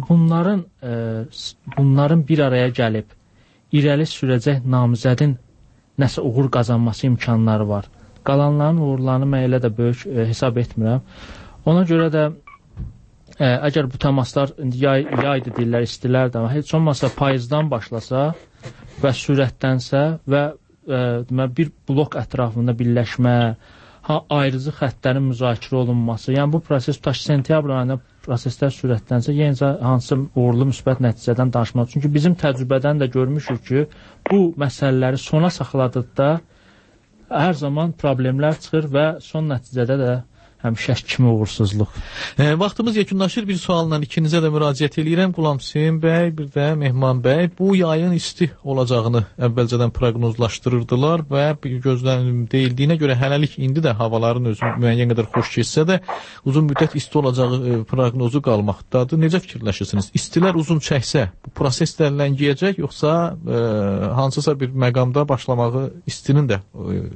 bunların bir araya gəlib irəli sürəcək namizədin nəsə uğur qazanması imkanları var. Qalanların uğurlarını mən elə də böyük hesab etmirəm. Ona görə də əgər bu təmaslar yaydı deyirlər, istilərdir, amma heç olmasa payızdan başlasa və sürətlənsə və bir blok ətrafında birləşmə, ayrıcı xəttlərin müzakirə olunması, yəni bu proses sentyabr ayında proseslər sürətlənsə, yenicə hansı uğurlu müsbət nəticədən danışmaq. Çünki bizim təcrübədən də görmüşük ki, bu məsələləri sona saxladıqda hər zaman problemlər çıxır və son nəticədə də həmişə kimi uğursuzluq. Vaxtımız yekunlaşır, bir sualla ikinizə də müraciət edirəm. Qulam Hüseyn bəy, bir də Mehman bəy. Bu yayın isti olacağını əvvəlcədən proqnozlaşdırırdılar və gözlənim deyildiyinə görə hələlik indi də havaların özü müəyyən qədər xoş keçsə də uzun müddət isti olacağı proqnozu qalmaqdadır. Necə fikirləşirsiniz? İstilər uzun çəksə bu proses də ləngiyəcək, yoxsa hansısa bir məqamda başlamağı istinin də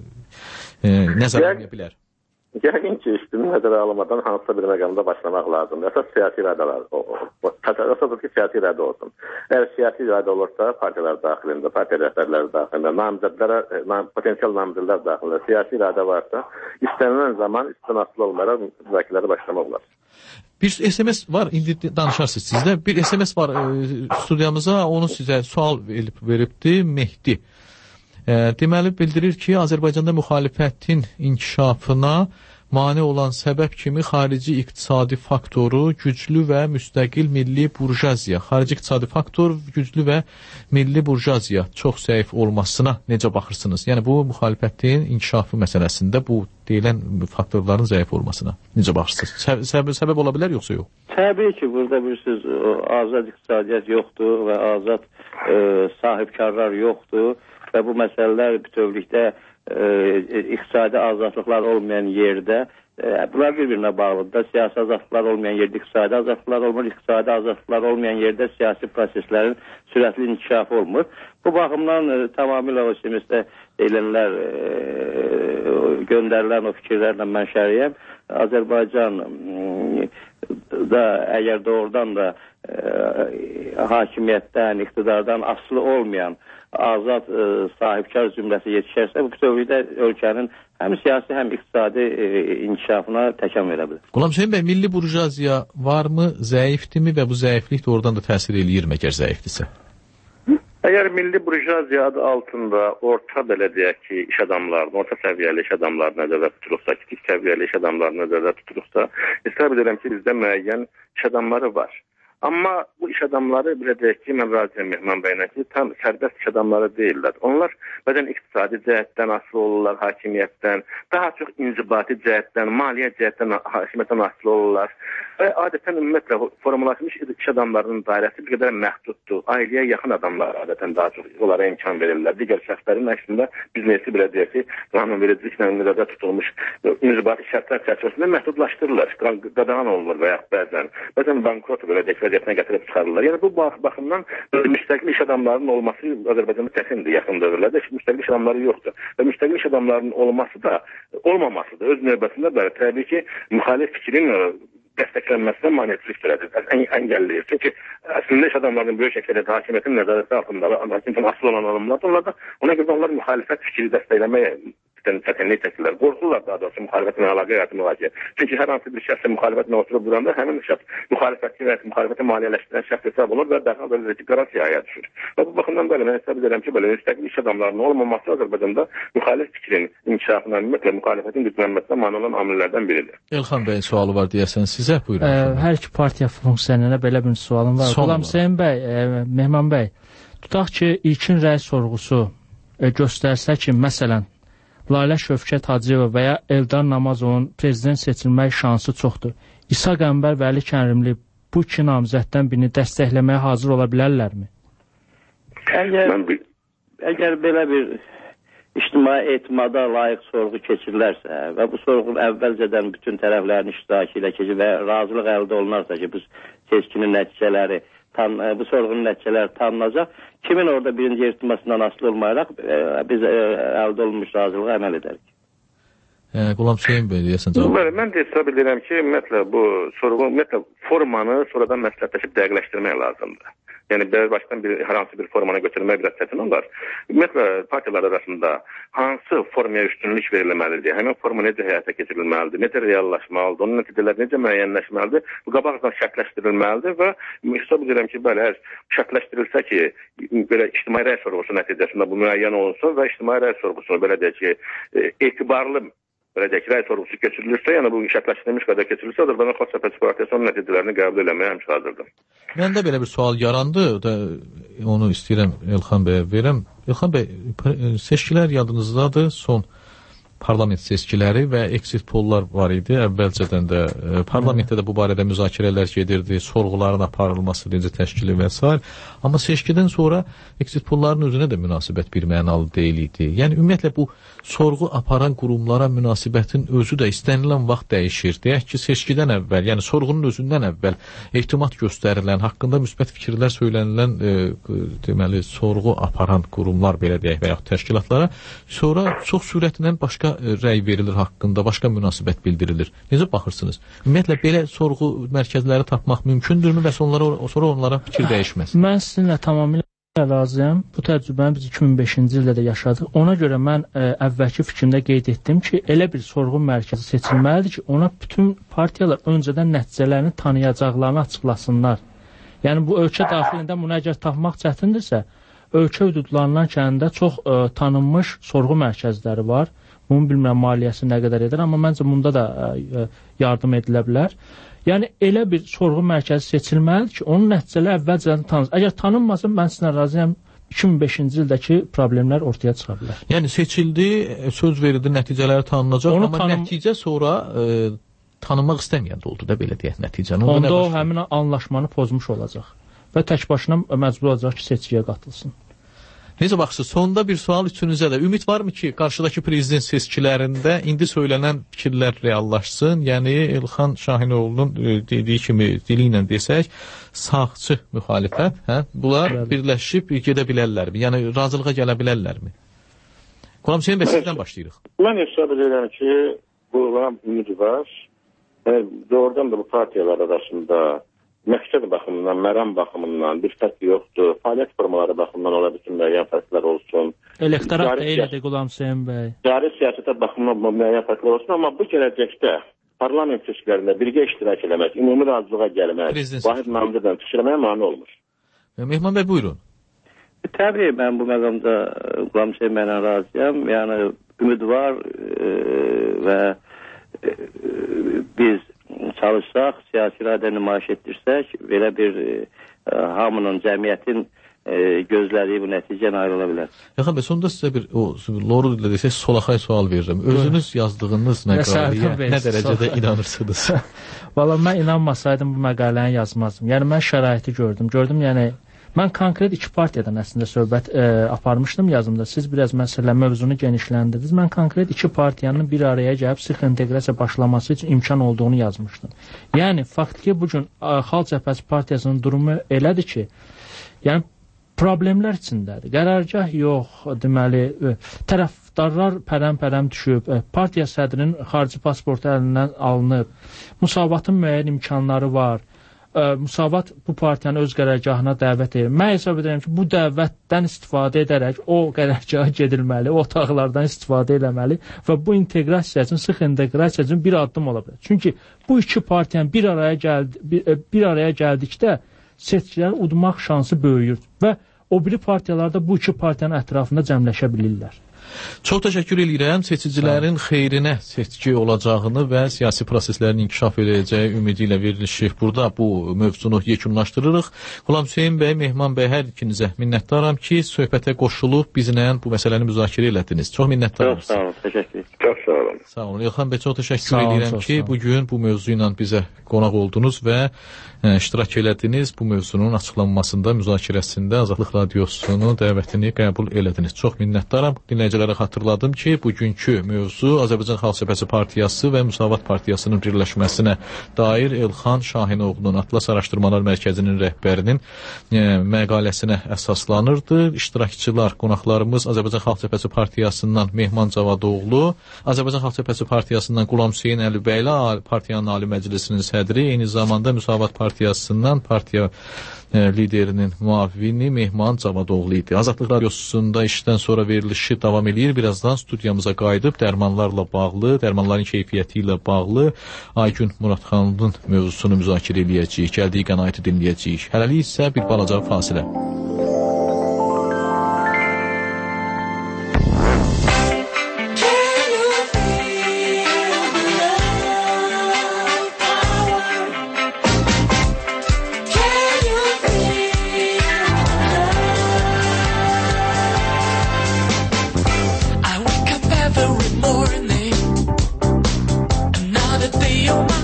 nəzərə alınə bilər? Yəqin ki, istinin nəzərə alınmadan hansısa bir məqamda başlamaq lazımdır. Əsas siyasi iradə siyasi iradə olsun. Əgər siyasi iradə olursa, partiyalar daxilində, partiya rəhbərləri daxilində, potensial namizədlər daxilində siyasi iradə varsa, istənilən zaman istinaslı olmayaraq müzakirələrə başlamaq olar. Bir SMS var, indi danışarsınız sizdə. Bir SMS var studiyamıza, onu sizə sual veribdi Mehdi. Deməli, bildirir ki, Azərbaycanda müxalifətin inkişafına mane olan səbəb kimi xarici iqtisadi faktoru güclü və müstəqil milli burjuaziya, xarici iqtisadi faktor güclü və milli burjuaziya çox zəif olmasına necə baxırsınız? Yəni, bu müxalifətin inkişafı məsələsində bu deyilən faktorların zəif olmasına necə baxırsınız? Səbəb ola bilər, yoxsa yox? Təbii ki, burada bilirsiniz, azad iqtisadiyyat yoxdur və azad sahibkarlar yoxdur. Və bu məsələlər bütövlükdə iqtisadi azadlıqlar olmayan yerdə bunlar bir-birinə bağlıdır. Siyasi azadlıqlar olmayan yerdə iqtisadi azadlıqlar olmur, iqtisadi azadlıqlar olmayan yerdə siyasi proseslərin sürətli inkişafı olmur. Bu baxımdan tamamilə o semestə deyilənlər, göndərilən o fikirlərlə mən şəriyəm. Azərbaycan da əgər doğrudan da hakimiyyətdən, iqtidardan asılı olmayan azad sahibkar cümləsi yetişərsə, bu bütövlükdə ölkənin həm siyasi, həm iqtisadi inkişafına təkan verə bilər. Qulam Hüseyn bəy, milli burjuaziya varmı, zəifdirmi və bu zəiflik doğrudan da təsir eləyirmi əgər zəifdirsə? Əgər milli burjuaziya adı altında orta belə deyək ki, iş adamlarını, orta səviyyəli iş adamlarını nəzərdə tutuluqsa, kiçik səviyyəli iş adamlarını nəzərdə tutuluqsa, hesab edirəm ki, bizdə müəyyən iş adamları var. Amma bu iş adamları, belə deyək ki, mən razıyam Mehman bəylə ki, tam sərbəst iş adamları deyirlər. Onlar bəzən iqtisadi cəhətdən asılı olurlar, hakimiyyətdən, daha çox inzibati cəhətdən, maliyyə cəhətdən hakimiyyətdən asılı olurlar. Və adətən ümumiyyətlə formalaşmış iş adamlarının dairəsi bir qədər məhduddur. Ailəyə yaxın adamlar adətən daha çox onlara imkan verirlər. Digər şəxslərin əksində biznesi, belə deyək ki, qanunvericiliklə nəzərdə tutulmuş inzibati şərtlər çərçivəsində məhdudlaşdırırlar, qadağan olunur və yaxud bəzən bankrot belə deyək vəziyyətinə gətirib çıxarırlar. Yəni bu baxımdan müstəqil iş adamlarının olması Azərbaycanda çətindir yaxın dövrlərdə. Müstəqil iş adamları yoxdur. Və müstəqil iş adamlarının olması da, olmaması da öz növbəsində belə təbii ki, müxalif fikrin dəstəklənməsinə maneçilik törədir, əngəlləyir. Çünki əslində iş adamlarının böyük əksəriyyəti hakimiyyətin nəzarəti altında, hakimiyyətin asılı olan adamlardır. Onlar da ona görə onlar müxalifət fikri dəstəkləməyə çətinlik çəkirlər. Qorxurlar daha doğrusu müxalifətin əlaqə yaratmaq ki. Çünki hər hansı bir şəxsə müxalifətinə oturub duranda həmin şəxs müxalifətçi və müxalifəti maliyyələşdirən şəxs hesab olunur və dərhal belə qara siyahıya düşür. Və bu baxımdan belə mən hesab edirəm ki, belə müstəqil iş adamlarının olmaması Azərbaycanda müxalif fikrin inkişafına, ümumiyyətlə müxalifətin güclənməsinə mane olan amillərdən biridir. Elxan bəy sualı var deyəsən sizə, buyurun. Hər iki partiya funksiyalarına belə bir sualım var. Qulam Hüseyn bəy, Mehman bəy, tutaq ki, ilkin rəy sorğusu göstərsə ki, məsələn, Lalə Şövkət Hacıyeva və ya Eldar Namazovun prezident seçilmək şansı çoxdur. İsa Qəmbər və Əli Kərimli bu iki namizəddən birini dəstəkləməyə hazır ola bilərlərmi? Əgər belə bir ictimai etimada layiq sorğu keçirilərsə və bu sorğu əvvəlcədən bütün tərəflərin iştirakı ilə keçir və razılıq əldə olunarsa ki, bu seçkinin nəticələri, bu sorğunun nəticələri tanınacaq, kimin orada birinci irtimasından asılı olmayaraq biz əldə olunmuş razılığa əməl edərik. Qulam Hüseyn bəy deyəsən cavab. Mən də hesab edirəm ki, ümumiyyətlə bu sorğu, ümumiyyətlə formanı sonradan məsləhətləşib dəqiqləşdirmək lazımdır. Yəni başdan hər hansı bir formana götürmək biraz çətin olar. Ümumiyyətlə partiyalar arasında hansı formaya üstünlük verilməlidir, həmin forma necə həyata keçirilməlidir, necə reallaşmalıdır, onun nəticələri necə müəyyənləşməlidir, bu qabaqdan şərtləşdirilməlidir və hesab edirəm ki, belə şərtləşdirilsə ki, belə ictimai rəy sorğusu nəticəsində bu müəyyən olunsun və ictimai rəy sorğusunu belə deyək ki, etibarlı belə deyək, rəy sorğusu keçirilirsə, yəni bu şərtləşdirilmiş qədər keçirilirsə, Azərbaycan Xalq Cəbhəsi Partiyasının nəticələrini qəbul eləməyə həmişə hazırdır. Məndə belə bir sual yarandı, onu istəyirəm Elxan bəyə verəm. Elxan bəy, seçkilər yadınızdadır, son parlament seçkiləri və exit pollar var idi. Əvvəlcədən də parlamentdə də bu barədə müzakirələr gedirdi, sorğuların aparılması, necə təşkili və s. Amma seçkidən sonra exit polların özünə də münasibət bir mənalı deyil idi. Yəni ümumiyyətlə bu sorğu aparan qurumlara münasibətin özü də istənilən vaxt dəyişir. Deyək ki, seçkidən əvvəl, yəni sorğunun özündən əvvəl ehtimat göstərilən, haqqında müsbət fikirlər söylənilən deməli sorğu aparan qurumlar belə deyək və yaxud təşkilatlara sonra çox sürətlə başqa rəy verilir haqqında, başqa münasibət bildirilir. Necə baxırsınız? Ümumiyyətlə belə sorğu mərkəzləri tapmaq mümkündürmü və sonra onlara fikir dəyişməz? Mən sizinlə tamamilə razıyam. Bu təcrübəni biz 2005-ci ildə də yaşadıq. Ona görə mən əvvəlki fikrimdə qeyd etdim ki, elə bir sorğu mərkəzi seçilməlidir ki, ona bütün partiyalar öncədən nəticələrini tanıyacaqlarını açıqlasınlar. Yəni bu ölkə daxilində bunu əgər tapmaq çətindirsə, ölkə hüdudlarından kənarında çox tanınmış sorğu mərkəzləri var. Bunun bilmirəm maliyyəsi nə qədər edir, amma məncə bunda da yardım edilə bilər. Yəni elə bir sorğu mərkəzi seçilməlidir ki, onun nəticələri əvvəlcədən tanınsın. Əgər tanınmasa, mən sizinlə razıyam, 2005-ci ildəki problemlər ortaya çıxa bilər. Yəni seçildi, söz verildi, nəticələri tanınacaq, amma nəticə sonra tanınmaq istəməyən də oldu da belə deyək nəticəni. Onda o həmin anlaşmanı pozmuş olacaq və tək başına məcbur olacaq ki, seçkiyə qatılsın. Necə baxırsınız? Sonda bir sual üçünüzə də. Ümid varmı ki, qarşıdakı prezident seçkilərində indi söylənən fikirlər reallaşsın? Yəni, İlxan Şahinoğlu'nun dediyi kimi, dili ilə desək, sağçı müxalifət, bunlar birləşib gedə bilərlərmi? Yəni, razılığa gələ bilərlərmi? Qulam Hüseyin bəy, sizdən başlayırıq. Mən hesab edirəm ki, bu ümid var. Doğrudan da bu partiyalar arasında məqsəd baxımından, məram baxımından bir fərq yoxdur. Fəaliyyət formaları baxımından ola bütün müəyyən fərqlər olsun. Elektorat da elədir Qulam Hüseyin bəy. Cari siyasətə baxımından müəyyən fərqlər olsun, amma bu gələcəkdə parlament seçkilərində birgə iştirak eləmək, ümumi razılığa gəlmək, vahid namizədlə fikirləməyə mane olmur. Mehman bəy, buyurun. Təbii, mən bu məqamda Qulam Hüseyin bəylə razıyam. Yəni, ümid var və biz çalışsaq, siyasi iradə nümayiş etdirsək, belə bir hamının, cəmiyyətin gözlədiyi bu nəticə nail ola bilər. Yaxın bəy, sonunda sizə bir loru ilə desək, solaxay sual verirəm. Özünüz yazdığınız məqaləyə nə dərəcədə inanırsınız? Valla, mən inanmasaydım bu məqaləni yazmazdım. Yəni, mən şəraiti gördüm, yəni, mən konkret iki partiyadan əslində söhbət aparmışdım yazımda. Siz biraz məsələ mövzunu genişləndirdiniz. Mən konkret iki partiyanın bir araya gəlib sıx inteqrasiya başlaması üçün imkan olduğunu yazmışdım. Yəni, faktiki bugün Xalq Cəbhəsi Partiyasının durumu elədir ki, yəni, problemlər içindədir. Qərargah yox, deməli, tərəfdarlar pərəm-pərəm düşüb, partiya sədrinin xarici pasportu əlindən alınıb, müsavatın müəyyən imkanları var. Müsavat bu partiyanın öz qərargahına dəvət edir. Mən hesab edirəm ki, bu dəvətdən istifadə edərək o qərargaha gedilməli, o otaqlardan istifadə eləməli və bu inteqrasiya üçün, sıx inteqrasiya üçün bir addım ola bilər. Çünki bu iki partiyanın bir araya gəldikdə seçkiləri udmaq şansı böyüyür və o biri partiyalarda bu iki partiyanın ətrafında cəmləşə bilirlər. Çox təşəkkür edirəm. Seçicilərin xeyrinə seçki olacağını və siyasi proseslərin inkişaf edəcəyi ümidi ilə verilişik. Burada bu mövzunu yekunlaşdırırıq. Qulam Hüseyin bəy, Mehman bəy, hər ikinizə minnətdaram ki, söhbətə qoşulub bizlə bu məsələni müzakirə elədiniz. Çox minnətdaram. Çox sağ olun, təşəkkür. Çox sağ olun. Sağ olun. İlxan bəy, çox təşəkkür edirəm ki, bugün bu mövzu ilə bizə qonaq oldunuz və iştirak elədiniz. Bu mövzunun açıqlanmasında, müzakirəsində Azadlıq Radiosunun dəvətini qəbul elədiniz. Çox minnətdaram. Dinləyicilərə xatırladım ki, bugünkü mövzu Azərbaycan Xalq Cəbhəsi Partiyası və Müsavat Partiyasının birləşməsinə dair İlxan Şahinoğlu'nun Atlas Araşdırmalar Mərkəzinin rəhbərinin məqaləsinə əsaslanırdı. İştirakçılar, qonaqlarımız Azərbaycan Xalq Cəbhəsi Partiyasından Mehman Cavadoğlu, Azərbaycan Xalq Cəbhəsi Partiyasından Qulam Hüseyin Əlibəyli, partiyanın Ali Məclisinin sədri, eyni zamanda Müsavat Partiyasından partiya liderinin müavini Mehman Cavadoğlu idi. Azadlıq Radiosunda işdən sonra verilişi davam edir. Birazdan studiyamıza qayıdıb dərmanlarla bağlı, dərmanların keyfiyyəti ilə bağlı Aygün Muradxanlının mövzusunu müzakirə eləyəcəyik, gəldiyi qənaəti dinləyəcəyik. Hələlik isə bir balaca fasilə.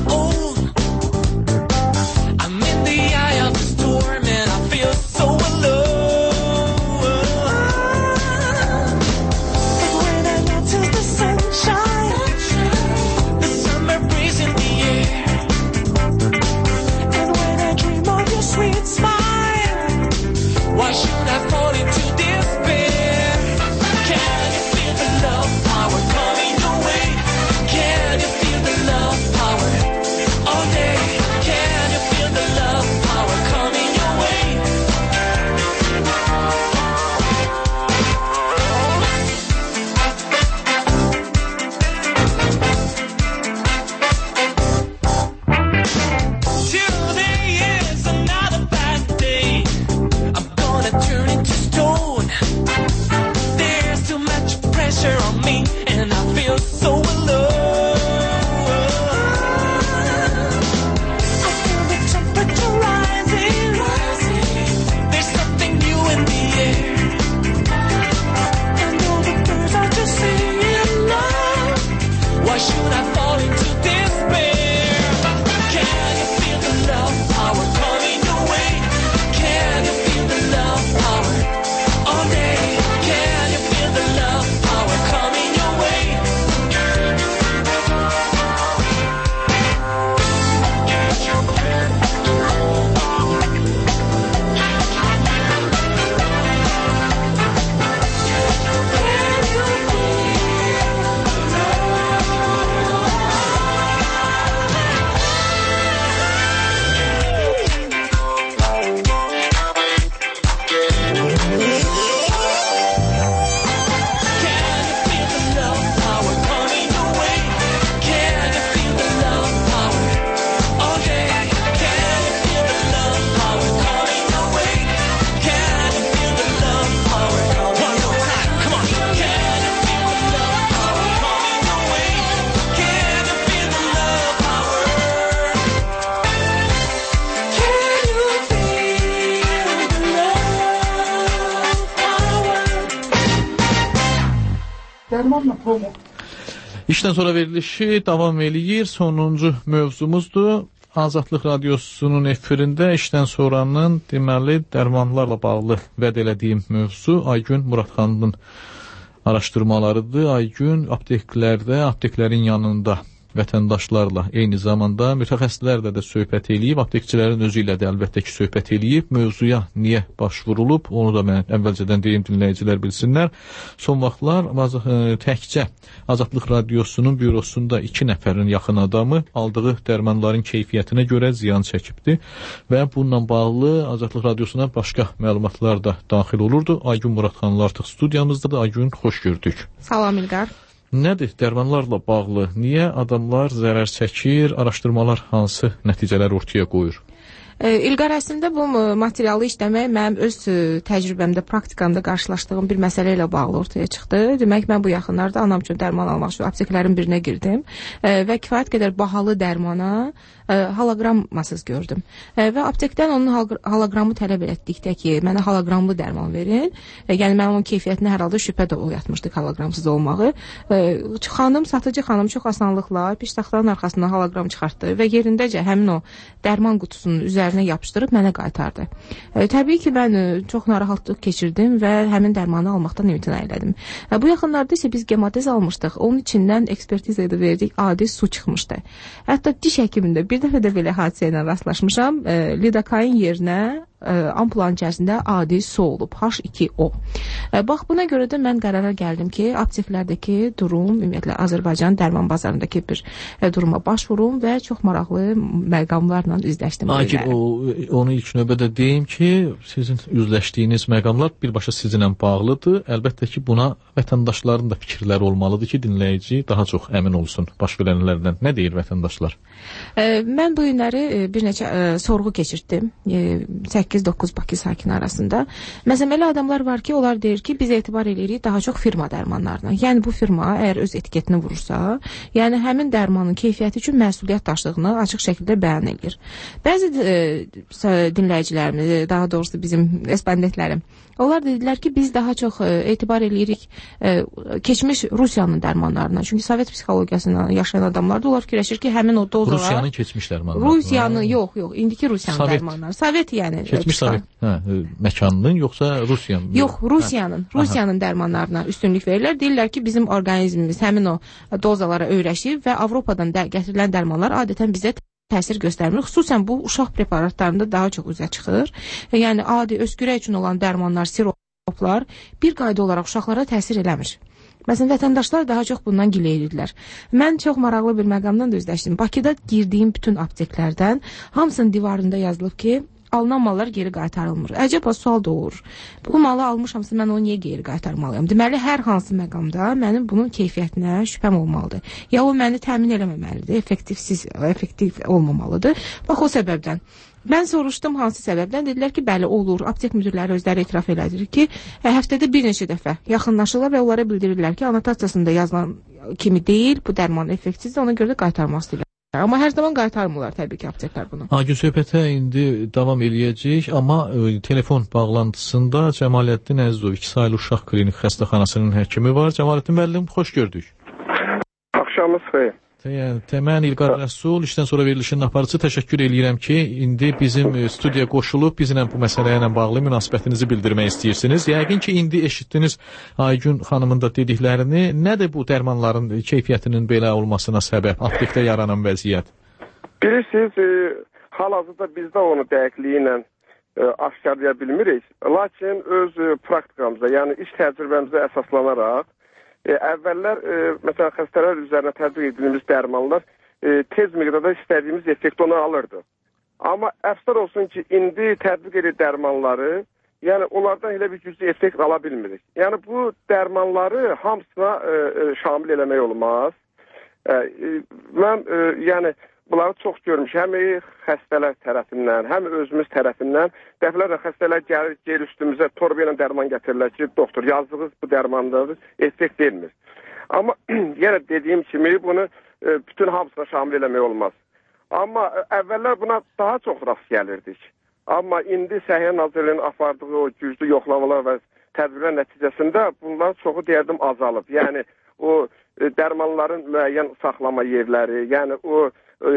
I'm in the eye of the storm and I feel so alone. İşdən sonra verilişi davam eləyir. Sonuncu mövzumuzdur. Azadlıq Radiosunun efirində işdən sonranın deməli dərmanlarla bağlı vəd elədiyim mövzu Aygün Muradxanının araşdırmalarıdır. Aygün apteklərdə, apteklərin yanında vətəndaşlarla eyni zamanda mütəxəssislərlə də söhbət eləyib, aptekçilərin özü ilə də əlbəttə ki söhbət eləyib. Mövzuya niyə başvurulub, onu da mən əvvəlcədən deyim, dinləyicilər bilsinlər. Son vaxtlar təkcə Azadlıq Radiosunun bürosunda 2 nəfərin yaxın adamı aldığı dərmanların keyfiyyətinə görə ziyan çəkibdi və bununla bağlı Azadlıq Radiosuna başqa məlumatlar da daxil olurdu. Aygün Muradxanlı artıq studiyamızdadır. Aygün, xoş gördük. Salam İlqar. Nədir dərmanlarla bağlı? Niyə adamlar zərər çəkir? Araşdırmalar hansı nəticələr ortaya qoyur? İlqar, əslində bu materialı işləmək mənim öz təcrübəmdə, praktikamda qarşılaşdığım bir məsələ ilə bağlı ortaya çıxdı. Demək, mən bu yaxınlarda anam üçün dərman almaq üçün apteklərin birinə girdim və kifayət qədər bahalı dərmana hologrammasız gördüm. Və aptekdən onun hologramı tələb etdikdə ki, mənə hologramlı dərman verin. Yəni, mən onun keyfiyyətinə hər halda şübhə də oyatmışdı hologramsız olmağı. Satıcı xanım çox asanlıqla piştaxtanın arxasından hologram çıxartdı və yerindəcə həmin o dərman qutusunun üzərinə yapışdırıb mənə qaytardı. Təbii ki, mən çox narahatlıq keçirdim və həmin dərmanı almaqdan imtina elədim. Bu yaxınlarda isə biz gematez almışdıq. Onun içindən ekspertiza edə verdik, adi su çıxmışdı. Hətta diş həkimində bir dəfə də belə hadisə ilə rastlaşmışam. Lidokain yerinə ampulanın içərisində adi su olub, H2O. Bax, buna görə də mən qərara gəldim ki, apteklərdəki durum, ümumiyyətlə Azərbaycan dərman bazarındakı bir duruma başvurum və çox maraqlı məqamlarla üzləşdim. Onu ilk növbədə deyim ki, sizin üzləşdiyiniz məqamlar birbaşa sizinlə bağlıdır. Əlbəttə ki, buna vətəndaşların da fikirləri olmalıdır ki, dinləyici daha çox əmin olsun baş verənlərdən. Nə deyir vətəndaşlar? Mən bu günləri bir neçə sorğu keçirtdim. 8-9 Bakı sakini arasında. Məsələn, elə adamlar var ki, onlar deyir ki, biz etibar edirik daha çox firma dərmanlarına. Yəni, bu firma əgər öz etiketini vurursa, yəni həmin dərmanın keyfiyyəti üçün məsuliyyət daşıdığını açıq şəkildə bəyan edir. Bəzi dinləyicilərimiz, daha doğrusu bizim respondentlərim, onlar dedilər ki, biz daha çox etibar edirik keçmiş Rusiyanın dərmanlarına. Çünki Sovet psixologiyasından yaşayan adamlar da onlar fikirləşir ki, həmin o dozalar... Rusiyanın keçmiş dərmanları. Rusiyanın, yox, indiki Rusiyanın dərmanları. Sovet yəni. Keçmiş Sovet məkanının, yoxsa Rusiyanın? Yox, Rusiyanın dərmanlarına üstünlük verirlər. Deyirlər ki, bizim orqanizmimiz həmin o dozalara öyrəşib və Avropadan gətirilən dərmanlar adətən bizə təsir göstərmir. Xüsusən bu uşaq preparatlarında daha çox üzə çıxır. Yəni, adi öskürək üçün olan dərmanlar, siroplar bir qayda olaraq uşaqlara təsir eləmir. Məsələn, vətəndaşlar daha çox bundan gilə edirlər. Mən çox maraqlı bir məqamdan da üzləşdim. Bakıda girdiyim bütün apteklərdən hamısının divarında yazılıb ki, alınan mallar geri qaytarılmır. Əcəba sual doğur. Bu malı almışamsa mən onu niyə geri qaytarmalıyam? Deməli, hər hansı məqamda mənim bunun keyfiyyətinə şübhəm olmalıdır. Ya o məni təmin eləməməlidir, effektiv olmamalıdır. Bax, o səbəbdən. Mən soruşdum hansı səbəbdən, dedilər ki, bəli, olur. Aptek müdürləri özləri etiraf elədir ki, həftədə bir neçə dəfə yaxınlaşırlar və onlara bildirirlər ki, anotasiyasında yazılan kimi deyil, bu dərman effektivdir, ona görə də qaytarmaq istəyirlər. Amma hər zaman qaytarmırlar təbii ki, apteklər bunu. Agün, söhbətə indi davam eləyəcək, amma telefon bağlantısında Cəmaləddin Əzizov, İkisaylı Uşaq Klinik Xəstəxanasının həkimi var. Cəmaləddin müəllim, xoş gördük. Axşamınız xeyir. Mən İlqar Rəsul, işdən sonra verilişinin aparıcı, təşəkkür eləyirəm ki, indi bizim studiya qoşulub, bizimlə bu məsələyə bağlı münasibətinizi bildirmək istəyirsiniz. Yəqin ki, indi eşitdiniz Aygün xanımın da dediklərini. Nədir bu dərmanların keyfiyyətinin belə olmasına səbəb, aptekdə yaranan vəziyyət? Bilirsiniz, hal-hazırda bizdə onu dəqiqliyi ilə aşkarlaya bilmirik. Lakin öz praktikamıza, yəni iş təcrübəmizə əsaslanaraq, əvvəllər, məsələn, xəstələr üzərinə tətbiq edilmiş dərmanlar tez miqdarda istədiyimiz effekt onu alırdı. Amma əfsər olsun ki, indi tətbiq edir dərmanları, yəni onlardan elə bir güclü effekt ala bilmirik. Yəni bu dərmanları hamısına şamil eləmək olmaz. Mən, yəni, bunları çox görmüşəm, həm xəstələr tərəfindən, həm özümüz tərəfindən. Dəfələrlə xəstələr gəlir üstümüzə, torba ilə dərman gətirirlər ki, doktor, yazdığınız bu dərmanları effekt vermir. Amma yenə dediyim kimi, bunu bütün hamısına şamil eləmək olmaz. Amma əvvəllər buna daha çox rast gəlirdik. Amma indi Səhiyyə Nazirliyinin apardığı o güclü yoxlamalar və tədbirlər nəticəsində bunların çoxu deyərdim azalıb. Yəni, o dərmanların müəyyən saxlama yerləri, yəni o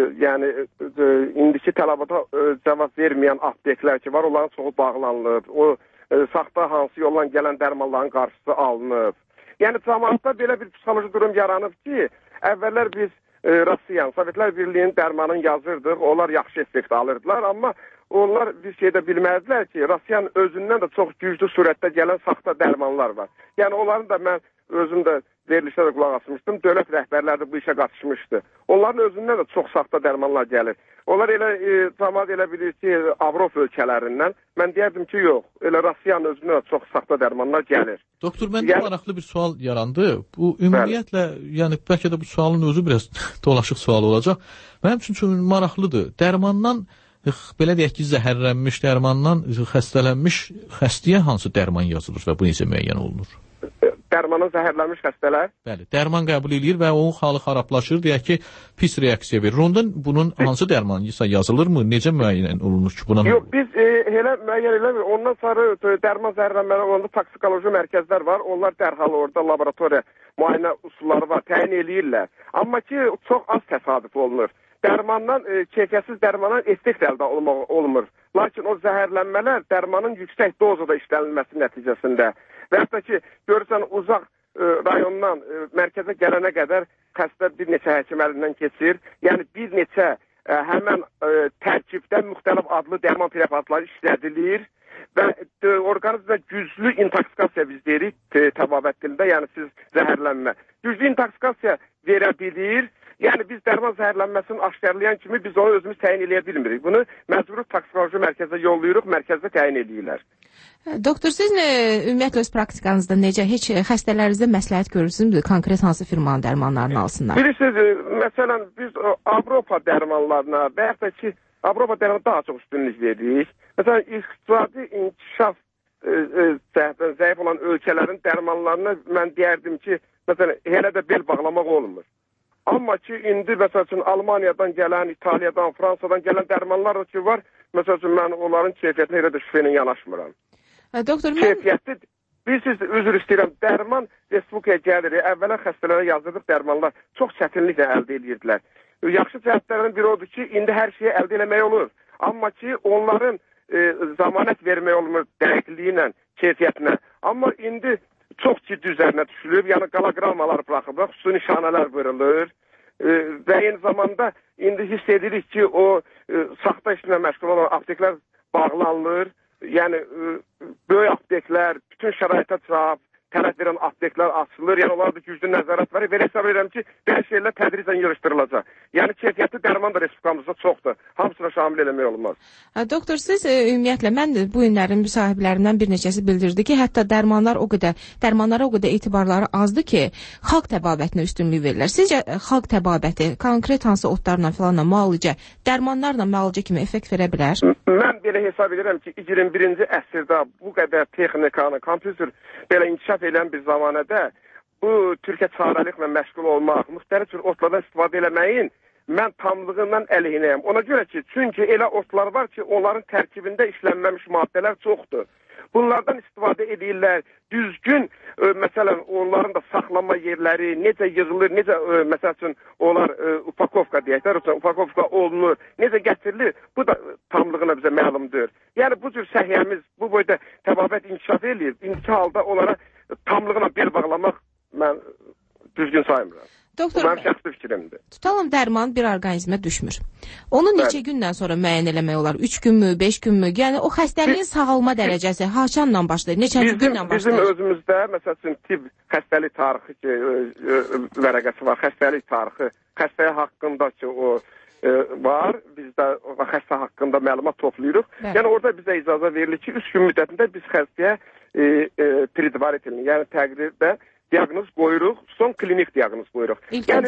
indiki tələbata cavab verməyən apteklər ki var, onların çoxu bağlanılıb. O saxta hansı yolla gələn dərmanların qarşısı alınıb. Yəni cəmaatda belə bir psixoloji durum yaranıb ki, əvvəllər biz Rusiyan, Sovetlər Birliyinin dərmanını yazırdıq, onlar yaxşı effekt alırdılar, amma onlar bir şey də bilməzdilər ki, Rusiyanın özündən də çox güclü surətdə gələn saxta dərmanlar var. Yəni onların da mən özüm də verilişdə də qulaq asmışdım, dövlət rəhbərləri də bu işə qatışmışdı. Onların özündən də çox saxta dərmanlar gəlir. Onlar cəmaat elə bilir ki, Avropa ölkələrindən. Mən deyərdim ki, yox, elə Rusiyanın özündən də çox saxta dərmanlar gəlir. Doktor, məndə maraqlı bir sual yarandı. Bu ümumiyyətlə, yəni bəlkə də bu sualın özü biraz dolaşıq sual olacaq. Mənim üçün maraqlıdır. Dərmandan, belə deyək ki, zəhərlənmiş dərmandan xəstələnmiş xəstəyə hansı dərman yazılır və bu necə müəyyən olunur? Dərmanın zəhərlənmiş xəstələr? Bəli, dərman qəbul edir və onun halı xarablaşır, deyək ki, pis reaksiya verir. Ondan bunun hansı dərman yazılırmı? Necə müəyyən olunur ki, buna? Yox, biz elə müəyyən eləmir. Ondan sonra dərman zəhərlənmələri, onda toksikoloji mərkəzlər var. Onlar dərhal orada laboratoriya müayinə usulları var, təyin eləyirlər. Amma ki, çox az təsadüf olunur. Dərmandan, keyfiyyətsiz dərmandan effekt əldə olunmur. Lakin o zəhərlənmələr dərmanın yüksək dozada işlənilməsi nəticəsində və hətta ki, görürsən, uzaq rayondan mərkəzə gələnə qədər xəstə bir neçə həkim əlindən keçir. Yəni, bir neçə həmən tərkibdə müxtəlif adlı dərman preparatları işlədilir və orqanizmdə güclü intoksikasiya biz deyirik təbabət dilində, yəni siz zəhərlənmə. Güclü intoksikasiya verə bilir. Yəni, biz dərman zəhərlənməsini aşkarlayan kimi biz onu özümüz təyin eləyə bilmirik. Bunu məcburi toksikoloji mərkəzə yollayırıq, mərkəzdə təyin eləyirlər. Doktor, siz ümumiyyətlə öz praktikanızda necə, heç xəstələrinizdə məsləhət görürsünüz, konkret hansı firmanın dərmanlarını alsınlar? Bilirsiniz, məsələn, biz Avropa dərmanlarına və yaxud da ki, Avropa dərmanlarına daha çox üstünlük veririk. Məsələn, iqtisadi inkişaf zəif olan ölkələrin dərmanlarına mən deyərdim ki, məsələn, hələ də bel bağlamaq olmur. Amma ki, indi, məsəl üçün, Almaniyadan gələn, İtaliyadan, Fransadan gələn dərmanlar da ki var, məsəl üçün, mən onların keyfiyyətinə elə də şübhə ilə yanaşmıram. Doktor, keyfiyyətli, bilirsiniz, üzr istəyirəm, dərman Respublikaya gəlir, əvvələ xəstələrə yazdırdıq dərmanlar çox çətinliklə əldə edirdilər. Yaxşı cəhətlərinin biri odur ki, indi hər şeyi əldə eləmək olur. Amma ki, onların zamanət vermək olmur dəqiqliyi keyfiyyətinə. Amma indi çox ciddi üzərinə düşülüb, yəni qalaqramalar bıraxılır, xüsusi nişanələr vurulur və eyni zamanda indi hiss edirik ki, o saxta işlə məşğul olan apteklər bağlanılır, yəni böyük apteklər, bütün şəraitə cavab tələb verən apteklər açılır, yəni onlarda güclü nəzarət var və hesab edirəm ki, belə şeylər tədricən yığışdırılacaq. Yəni keyfiyyətli dərman da respublikamızda çoxdur, hamısına şamil eləmək olmaz. Doktor, siz ümumiyyətlə, mən bu günlərin müsahiblərindən bir neçəsi bildirdi ki, hətta dərmanlara o qədər etibarları azdır ki, xalq təbabətinə üstünlük verirlər. Sizcə xalq təbabəti konkret hansı otlarla filanla müalicə, dərmanlarla müalicə kimi effekt verə bilər? Mən belə hesab edirəm ki, 21-ci əsrdə bu qədər texnikanı, kompüter belə inkişaf edən bir zamanədə bu Türkiyə çarəliklə məşğul olmaq, müxtəlif cür otlardan istifadə eləməyin mən tamlığından əleyhinəyəm. Ona görə ki, çünki elə otlar var ki, onların tərkibində işlənməmiş maddələr çoxdur. Bunlardan istifadə edirlər, düzgün, məsələn, onların da saxlama yerləri, necə yığılır, necə, məsəl üçün, onlar upakovka deyəklər, upakovka olunur, necə gətirilir, bu da tamlığına bizə məlumdur. Yəni, bu cür səhiyyəmiz bu boyda təbabət inkişaf edir, indiki halda onlara tamlığına bel bağlamaq mən düzgün saymıram. Doktor, mənim şəxsi fikrimdir. Tutalım dərman bir orqanizmə düşmür. Onu neçə gündən sonra müəyyən eləmək olar? 3 günmü, 5 günmü? Yəni o xəstəliyin sağalma dərəcəsi haçanla başlayır? Neçənci günlə başlayır? Bizim özümüzdə, məsəl üçün, tibb xəstəlik tarixi vərəqəsi var, xəstəlik tarixi, xəstəyə haqqında ki, o var, biz də xəstə haqqında məlumat toplayırıq. Yəni orada bizə icazə verilir ki, 3 gün müddətində biz xəstəyə predvaretilini, yəni təqdirdə diaqnoz qoyuruq, son klinik diaqnoz qoyuruq. Yəni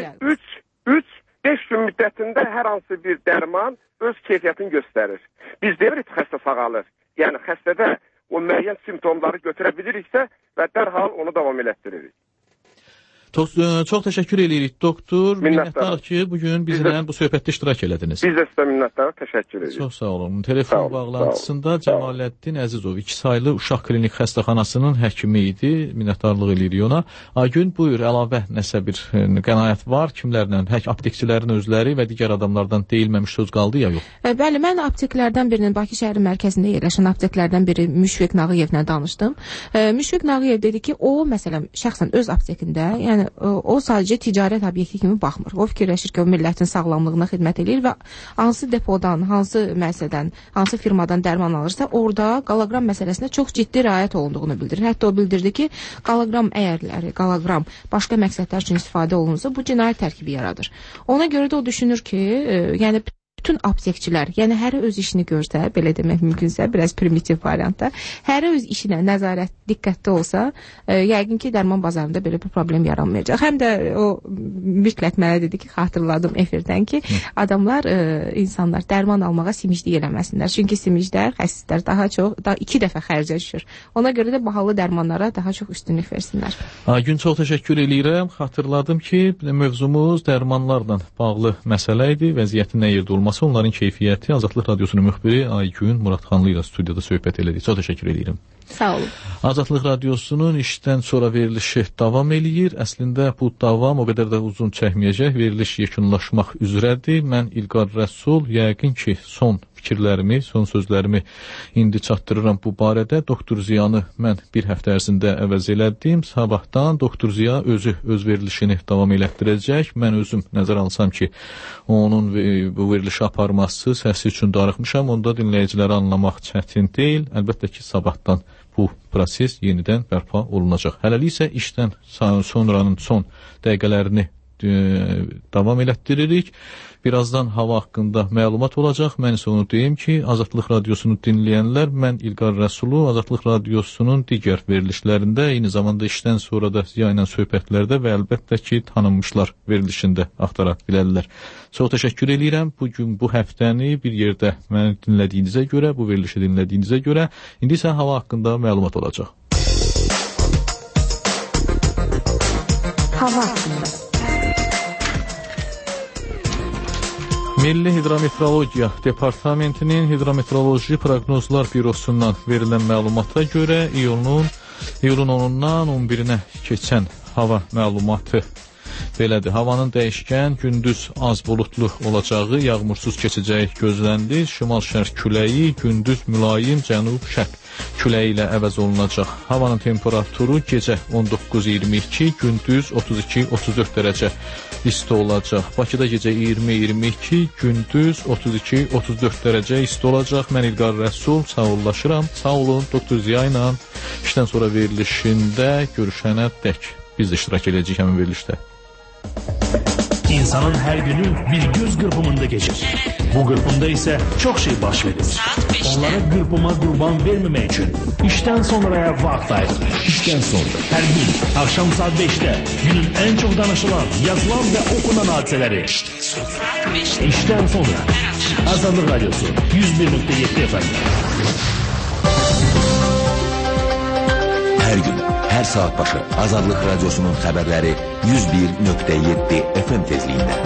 3-5 gün müddətində hər hansı bir dərman öz keyfiyyətini göstərir. Biz demirik xəstə sağalır. Yəni xəstədə o müəyyən simptomları götürə biliriksə və dərhal onu davam elətdiririk. Çox təşəkkür edirik doktor. Minnətdarıq ki, bugün bizlə bu söhbətdə iştirak elədiniz. Biz də sizə minnətdarıq, təşəkkür edirik. Çox sağ olun. Telefon bağlantısında Cəmaləddin Əzizov 2 saylı Uşaq Klinik Xəstəxanasının həkimi idi. Minnətdarlıq edirik ona. Aygün, buyur, əlavə nəsə bir qənaət var kimlərlə? Aptekçilərin özləri və digər adamlardan deyilməmiş söz qaldı ya yox? Bəli, mən apteklərdən birinin Bakı şəhəri mərkəzində yerləşən apteklərdən biri Müşfiq Nağıyevlə danışdım. Müşfiq Nağıyev dedi ki, o məsələn şəxsən öz aptekində, yəni o sadəcə ticarət obyekti kimi baxmır. O fikirləşir ki, o millətin sağlamlığına xidmət edir və hansı depodan, hansı müəssisədən, hansı firmadan dərman alırsa, orada qaloqram məsələsində çox ciddi riayət olunduğunu bildirir. Hətta o bildirdi ki, qaloqram əyərləri, qaloqram başqa məqsədlər üçün istifadə olunursa, bu cinayət tərkibi yaradır. Ona görə də o düşünür ki, yəni bütün aptekçilər, yəni hərə öz işini görsə, belə demək mümkünsə, biraz primitiv variantda, hərə öz işinə nəzarət diqqətli olsa, yəqin ki, dərman bazarında belə bir problem yaranmayacaq. Həm də o mütləq mənə dedi ki, xatırladım efirdən ki, adamlar, insanlar dərman almağa simiclik eləməsinlər. Çünki simiclər, xəstələr daha 2 dəfə xərcə düşür. Ona görə də bahalı dərmanlara daha çox üstünlük versinlər. Aygün, çox təşəkkür edirəm. Xatırladım ki, mövzumuz dərmanlarla bağlı məsələ idi. Vəziyyətin nə yerdə olması, onların keyfiyyəti. Azadlıq Radiosunun müxbiri Aygün Muradxanlı ilə studiyada söhbət elədik. Çox təşəkkür edirəm. Sağ olun. Azadlıq Radiosunun işdən sonra verilişi davam eləyir. Əslində bu davam o qədər də uzun çəkməyəcək. Veriliş yekunlaşmaq üzrədir. Mən İlqar Rəsul, yəqin ki, son fikirlərimi, son sözlərimi indi çatdırıram bu barədə. Doktor Ziyanı mən bir həftə ərzində əvəz elədim. Sabahdan Doktor Ziya özü öz verilişini davam elətdirəcək. Mən özüm nəzər alsam ki, onun bu verilişi aparması səsi üçün darıxmışam. Onda dinləyiciləri anlamaq çətin deyil. Əlbəttə ki, sabahdan bu proses yenidən bərpa olunacaq. Hələlik isə işdən sonranın son dəqiqələrini davam elətdiririk. Birazdan hava haqqında məlumat olacaq. Mən isə onu deyim ki, Azadlıq Radiosunu dinləyənlər, mən İlqar Rəsulu Azadlıq Radiosunun digər verilişlərində, eyni zamanda işdən sonra da Ziya ilə söhbətlərdə və əlbəttə ki, tanınmışlar verilişində axtara bilərlər. Çox təşəkkür edirəm. Bugün bu həftəni bir yerdə məni dinlədiyinizə görə, bu verilişi dinlədiyinizə görə, indi isə hava haqqında məlumat olacaq. Hava haqqında. Milli Hidrometeorologiya Departamentinin Hidrometeoroloji Proqnozlar Bürosundan verilən məlumata görə iyulun 10-dan 11-nə keçən hava məlumatı belədir. Havanın dəyişkən, gündüz az bulutlu olacağı, yağmursuz keçəcəyi gözlənilir. Şimal-şərq küləyi, gündüz mülayim cənub-şərq küləyi ilə əvəz olunacaq. Havanın temperaturu gecə 19-22, gündüz 32-34 dərəcə isti olacaq. Bakıda gecə 20-22, gündüz 32-34 dərəcə isti olacaq. Mən İlqar Rəsul, sağollaşıram. Sağ olun, Doktor Ziya ilə işdən sonra verilişində görüşənə dək. Biz də iştirak edəcəyik həmin verilişdə. İnsanın hər günü bir göz qırpımında keçir. Bu qırpımda isə çox şey baş verir. Onlara qırpıma qurban verməmək üçün işdən sonraya vaxt ayırır. İşdən sonra hər gün axşam saat 5-də günün ən çox danışılan, yazılan və okunan hadisələri. İşdən sonra Azadlıq Radiosu 101.7 FM. Hər gün, hər saat başı Azadlıq Radiosunun xəbərləri 101.7 FM tezliyində.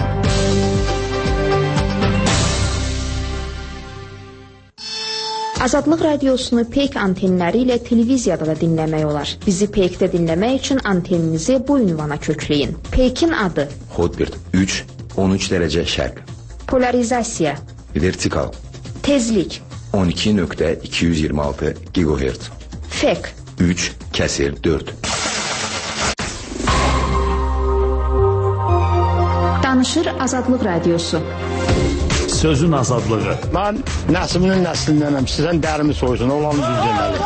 Azadlıq Radiosunu Peyk antenləri ilə televiziyada da dinləmək olar. Bizi Peykdə dinləmək üçün anteninizi bu ünvana kökləyin. Peykin adı: Hotbird 3, 13 dərəcə şərq. Polarizasiya: Vertikal. Tezlik: 12.226 GHz. Fek: 3/4. Danışır Azadlıq Radiosu. Sözün azadlığı. Mən nəslinin nəslindənəm. Sizdən dərimi soysun, olanı düzgənəli.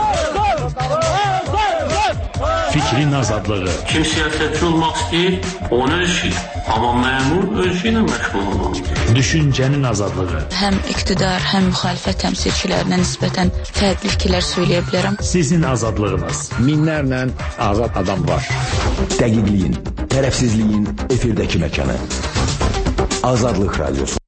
Fikrin azadlığı. Kim siyasətçi olmaq istəyir, onun öz işi. Amma məmur öz işi ilə məşğul olmalıdır. Düşüncənin azadlığı. Həm iqtidar, həm müxalifət təmsilçilərinə nisbətən fərqli fikirlər söyləyə bilərəm. Sizin azadlığınız. Minlərlə azad adam var. Dəqiqliyin, tərəfsizliyin efirdəki məkanı. Azadlıq Radiosu.